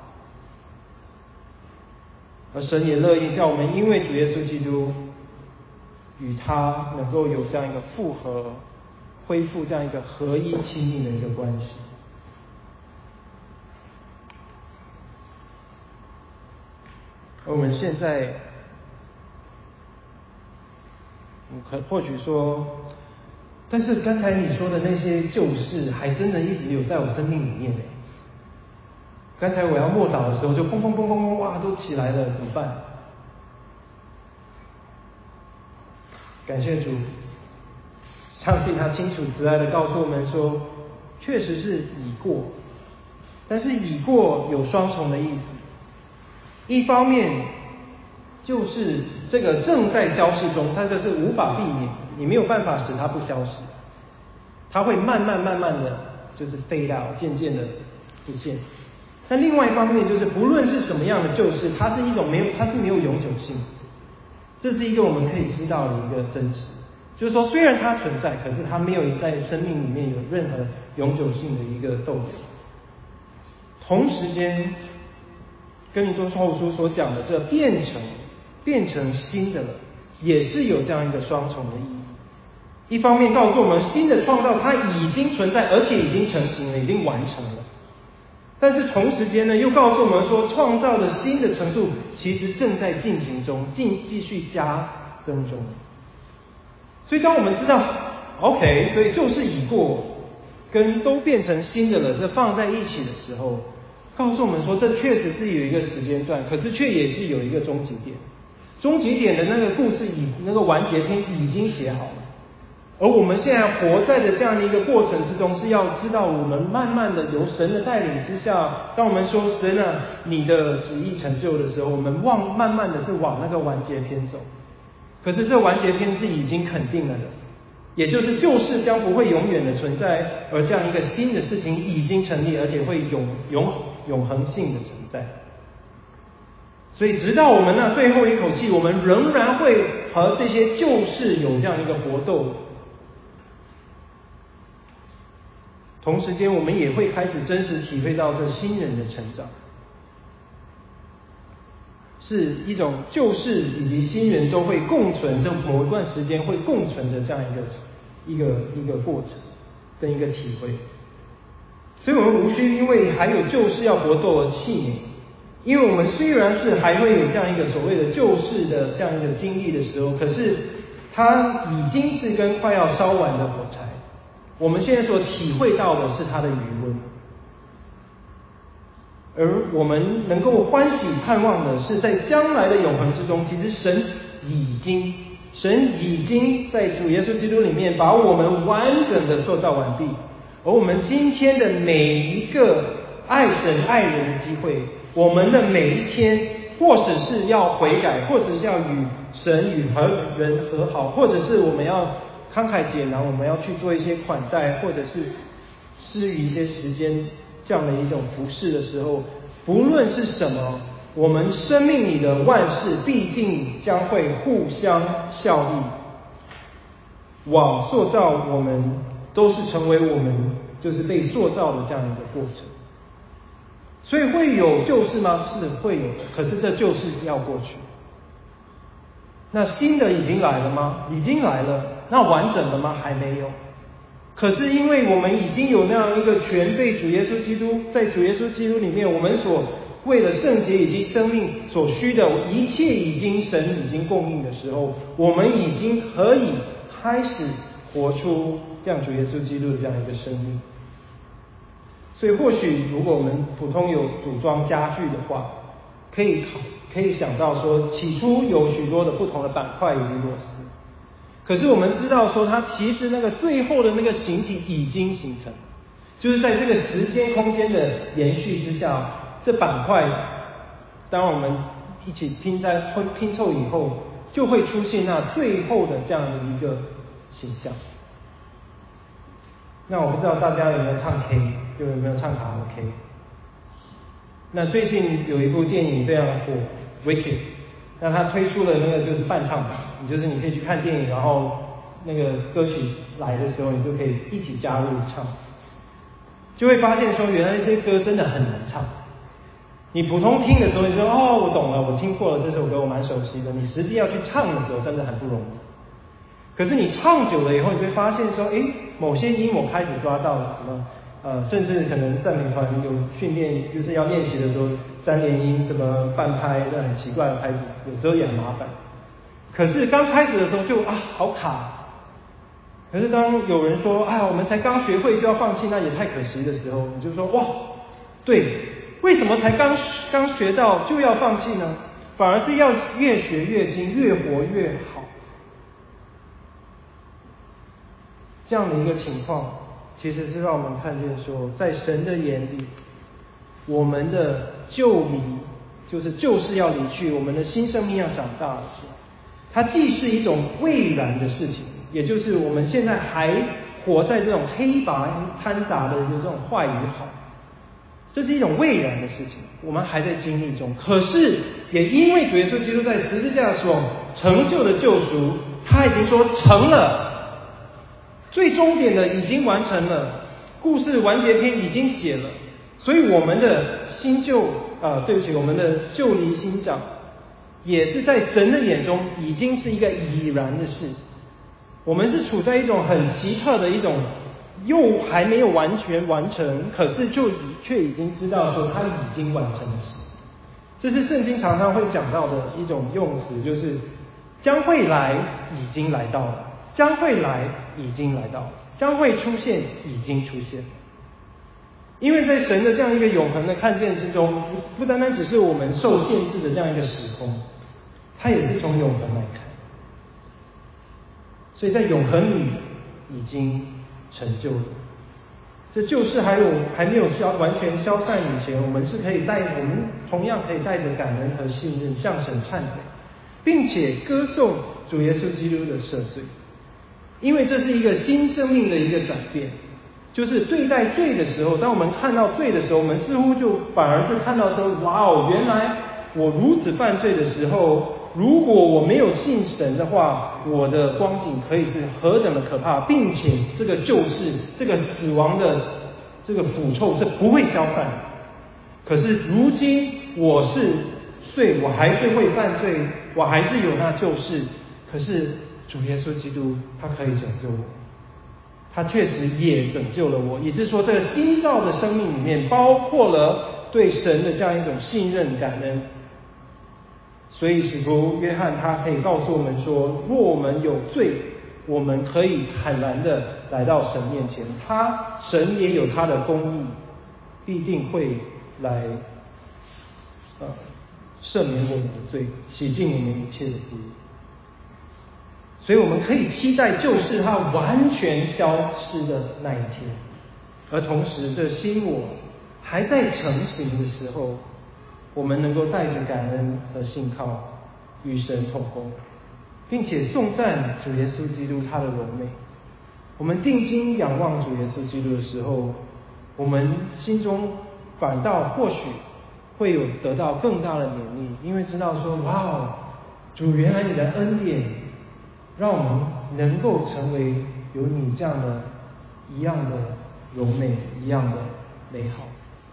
而神也乐意叫我们因为主耶稣基督与他能够有这样一个复合、恢复这样一个合一亲密的一个关系。而我们现在可或许说，但是刚才你说的那些旧事还真的一直有在我生命里面耶。刚才我要默祷的时候就砰砰砰砰砰，哇都起来了，怎么办？感谢主，上帝他清楚慈爱的告诉我们说，确实是已过，但是已过有双重的意思。一方面就是这个正在消逝中，它这是无法避免，你没有办法使它不消失，它会慢慢慢慢的就是 fade out， 渐渐的不见。但另外一方面就是，不论是什么样的旧事，它是一种没有，它是没有永久性。这是一个我们可以知道的一个真实，就是说，虽然它存在，可是它没有在生命里面有任何永久性的一个逗留。同时间，哥林多后书所讲的这变成变成新的了，也是有这样一个双重的意义。一方面告诉我们，新的创造它已经存在，而且已经成型了，已经完成了。但是同时间呢，又告诉我们说，创造的新的程度其实正在进行中，继继续加增中。所以当我们知道 OK， 所以旧事已过跟都变成新的了，这放在一起的时候，告诉我们说，这确实是有一个时间段，可是却也是有一个终极点。终极点的那个故事已那个完结篇已经写好了。而我们现在活在的这样的一个过程之中，是要知道我们慢慢的由神的带领之下，当我们说神啊，你的旨意成就的时候，我们往慢慢的是往那个完结篇走。可是这完结篇是已经肯定了的，也就是旧事将不会永远的存在，而这样一个新的事情已经成立，而且会永永永恒性的存在。所以直到我们那最后一口气，我们仍然会和这些旧事有这样一个搏斗。同时间，我们也会开始真实体会到这新人的成长，是一种旧事以及新人都会共存，这某一段时间会共存的这样一个一个一个过程跟一个体会。所以我们无需因为还有旧事要搏斗而气馁，因为我们虽然是还会有这样一个所谓的旧事的这样一个经历的时候，可是它已经是跟快要烧完的火柴。我们现在所体会到的是它的余温， 而我们能够欢喜盼望的是，在将来的永恒之中，其实神已经神已经在主耶稣基督里面把我们完整的塑造完毕，而我们今天的每一个爱神爱人的机会，我们的每一天，或者是要悔改，或者是要与神与和人和好，或者是我们要慷慨解囊，我们要去做一些款待，或者是施予一些时间这样的一种服事的时候，不论是什么，我们生命里的万事必定将会互相效力，往塑造我们，都是成为我们就是被塑造的这样一个过程。所以会有旧事吗？是会有的，可是这旧事要过去。那新的已经来了吗？已经来了。那完整的吗？还没有。可是因为我们已经有那样一个全被主耶稣基督，在主耶稣基督里面，我们所为了圣洁以及生命所需的一切已经神已经供应的时候，我们已经可以开始活出这样主耶稣基督的这样一个生命。所以或许如果我们普通有组装家具的话，可以可以想到说，起初有许多的不同的板块以及螺丝，可是我们知道说，它其实那个最后的那个形体已经形成，就是在这个时间空间的延续之下，这板块当我们一起拼在拼凑以后，就会出现那最后的这样的一个形象。那我不知道大家有没有唱 K， 就有没有唱卡拉 OK。那最近有一部电影非常火 Wicked， 那它推出了那个就是伴唱版，你就是你可以去看电影，然后那个歌曲来的时候，你就可以一起加入唱，就会发现说，原来这些歌真的很难唱。你普通听的时候，你说哦，我懂了，我听过了这首歌，我蛮熟悉的。你实际要去唱的时候，真的很不容易。可是你唱久了以后，你会发现说，诶，某些音我开始抓到了什么，呃，甚至可能赞美团有训练，就是要练习的时候，三连音什么半拍，这很奇怪的拍子，有时候也很麻烦。可是刚开始的时候就啊，好卡。可是当有人说，啊，我们才刚学会就要放弃，那也太可惜的时候，你就说，哇，对，为什么才刚刚学到就要放弃呢？反而是要越学越精，越活越好。这样的一个情况，其实是让我们看见说，在神的眼里，我们的旧离，就是旧事要离去，我们的新生命要长大的时候，它既是一种未然的事情，也就是我们现在还活在这种黑白掺杂的这种坏与好，这是一种未然的事情，我们还在经历中。可是也因为主耶稣基督在十字架所成就的救赎，他已经说成了。最终点的已经完成了，故事完结篇已经写了，所以我们的新旧啊、呃，对不起，我们的旧离新长，也是在神的眼中已经是一个已然的事。我们是处在一种很奇特的一种，又还没有完全完成，可是就却已经知道说它已经完成的事。这是圣经常常会讲到的一种用词，就是将会来，已经来到了。将会来，已经来到了；将会出现，已经出现了。因为在神的这样一个永恒的看见之中，不单单只是我们受限制的这样一个时空，它也是从永恒来看。所以在永恒里已经成就了。这就是还有还没有消完全消散以前，我们是可以带我们同样可以带着感恩和信任向神忏悔，并且歌颂主耶稣基督的赦罪。因为这是一个新生命的一个转变，就是对待罪的时候，当我们看到罪的时候，我们似乎就反而是看到说，哇哦，原来我如此犯罪的时候，如果我没有信神的话，我的光景可以是何等的可怕，并且这个救世，这个死亡的这个腐臭是不会消散的。可是如今我是罪，我还是会犯罪，我还是有那救世，可是主耶稣基督他可以拯救我，他确实也拯救了我，也就是说这个新造的生命里面包括了对神的这样一种信任感恩。所以使徒约翰他可以告诉我们说，若我们有罪，我们可以坦然的来到神面前，他神也有他的公义，必定会来呃赦免我们的罪，洗净我们一切的不义。所以我们可以期待救世它完全消失的那一天，而同时这新我还在成型的时候，我们能够带着感恩和信靠与神同工，并且颂赞主耶稣基督他的荣美。我们定睛仰望主耶稣基督的时候，我们心中反倒或许会有得到更大的勉励，因为知道说，哇哦，主原来你的恩典让我们能够成为有你这样的一样的柔美，一样的美好。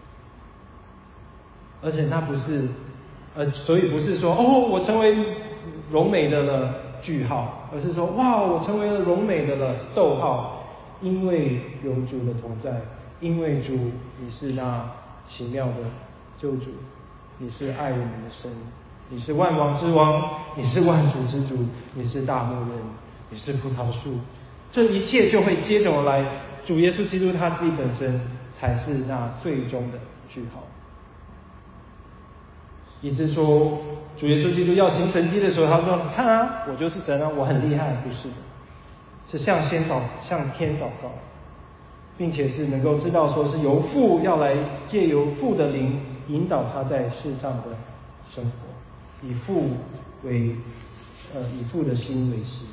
而且它不是呃，所以不是说哦，我成为柔美的了句号，而是说哇，我成为了柔美的了逗号，因为有主的同在，因为主你是那奇妙的救主，你是爱我们的神，你是万王之王，你是万主之主，你是大牧人，你是葡萄树，这一切就会接踵而来。主耶稣基督他自己本身才是那最终的句号。以致说主耶稣基督要行神迹的时候，他说看啊，我就是神啊，我很厉害。不是的，是向先祷向天祷告，并且是能够知道说是由父要来借由父的灵引导他在世上的生活，以父为呃以父的心为心。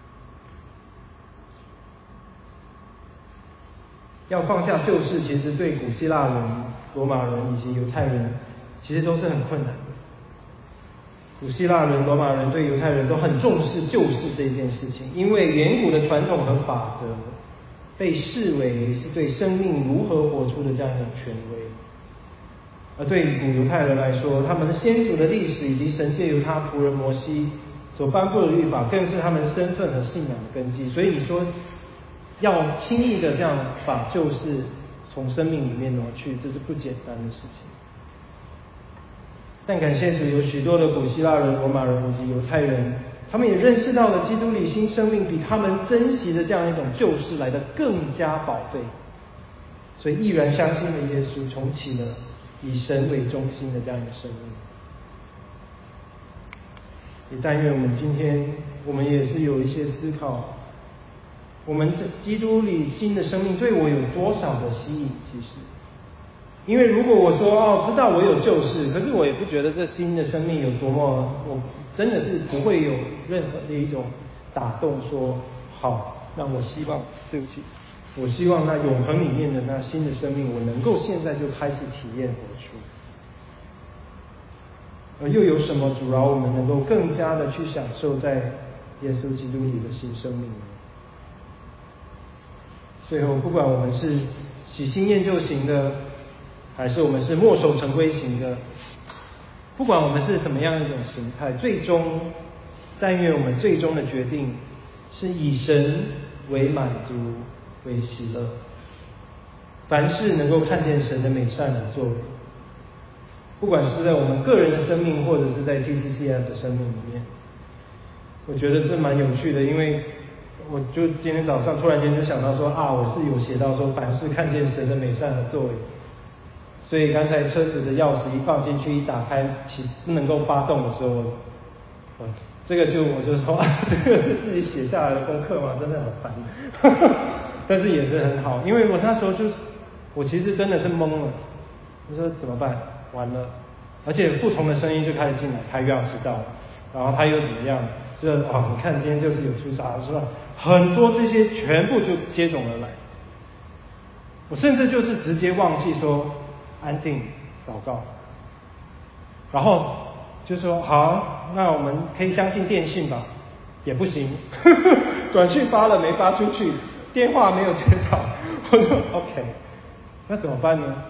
要放下旧事，其实对古希腊人、罗马人以及犹太人其实都是很困难的。古希腊人、罗马人对犹太人都很重视旧事这件事情，因为远古的传统和法则被视为是对生命如何活出的这样一种权威。而对古犹太人来说，他们的先祖的历史以及神借由他仆人摩西所颁布的律法，更是他们身份和信仰的根基。所以你说要轻易的这样把旧事从生命里面挪去，这是不简单的事情。但感谢主，有许多的古希腊人、罗马人以及犹太人，他们也认识到了基督里新生命比他们珍惜的这样一种旧事来得更加宝贝，所以毅然相信了耶稣，重启了以神为中心的这样一个生命。也但愿我们今天，我们也是有一些思考，我们这基督里新的生命对我有多少的吸引？其实，因为如果我说哦，知道我有旧事，可是我也不觉得这新的生命有多么，我真的是不会有任何的一种打动说，好，让我希望，对不起，我希望那永恒里面的那新的生命，我能够现在就开始体验活出。而又有什么阻挠我们能够更加的去享受在耶稣基督里的新生命呢？最后，不管我们是喜新厌旧型的，还是我们是墨守成规型的，不管我们是什么样一种形态，最终但愿我们最终的决定是以神为满足，为喜乐，凡事能够看见神的美善的作为，不管是在我们个人的生命，或者是在 T C C F 的生命里面。我觉得这蛮有趣的，因为我就今天早上突然间就想到说啊，我是有写到说凡事看见神的美善的作为，所以刚才车子的钥匙一放进去一打开起不能够发动的时候，呃，这个就我就说啊，这个是自己写下来的功课嘛，真的很烦，但是也是很好，因为我那时候就是我其实真的是懵了，我说怎么办？完了，而且不同的声音就开始进来，他又要知道了，然后他又怎么样？就哦，你看今天就是有出啥是吧？很多这些全部就接踵而来。我甚至就是直接忘记说安定祷告，然后就说好，那我们可以相信电信吧？也不行，短讯发了没发出去，电话没有接到，我说 OK， 那怎么办呢？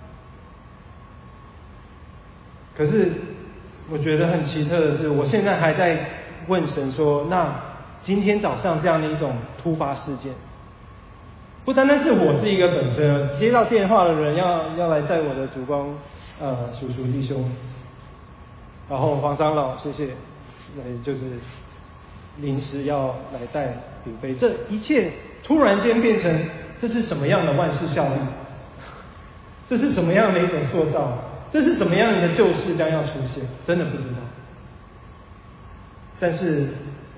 可是我觉得很奇特的是，我现在还在问神说，那今天早上这样的一种突发事件，不单单是我自己一个本身接到电话的人要要来带我的烛光呃叔叔弟兄，然后黄长老谢谢，呃就是临时要来带领杯，这一切突然间变成，这是什么样的万事效力？这是什么样的一种塑造？ 这是什么样的救世将要出现？真的不知道。但是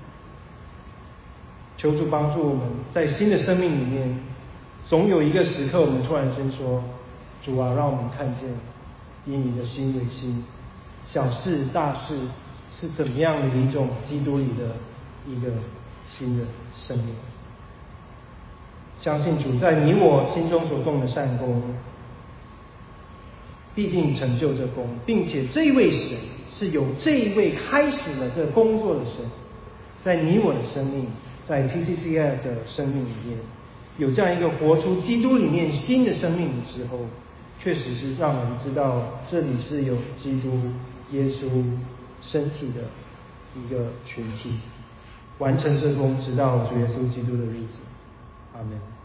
求主帮助我们，在新的生命里面，总有一个时刻，我们突然间说：“主啊，让我们看见以你的心为心，小事大事是怎么样的一种基督里的一个新的生命。”相信主在你我心中所动的善功，必定成就这功，并且这一位神是有这一位开始了这工作的神，在你我的生命，在 T C C F 的生命里面，有这样一个活出基督里面新的生命的时候，确实是让人知道这里是有基督耶稣身体的一个群体，完成这功，直到主耶稣基督的日子。阿们。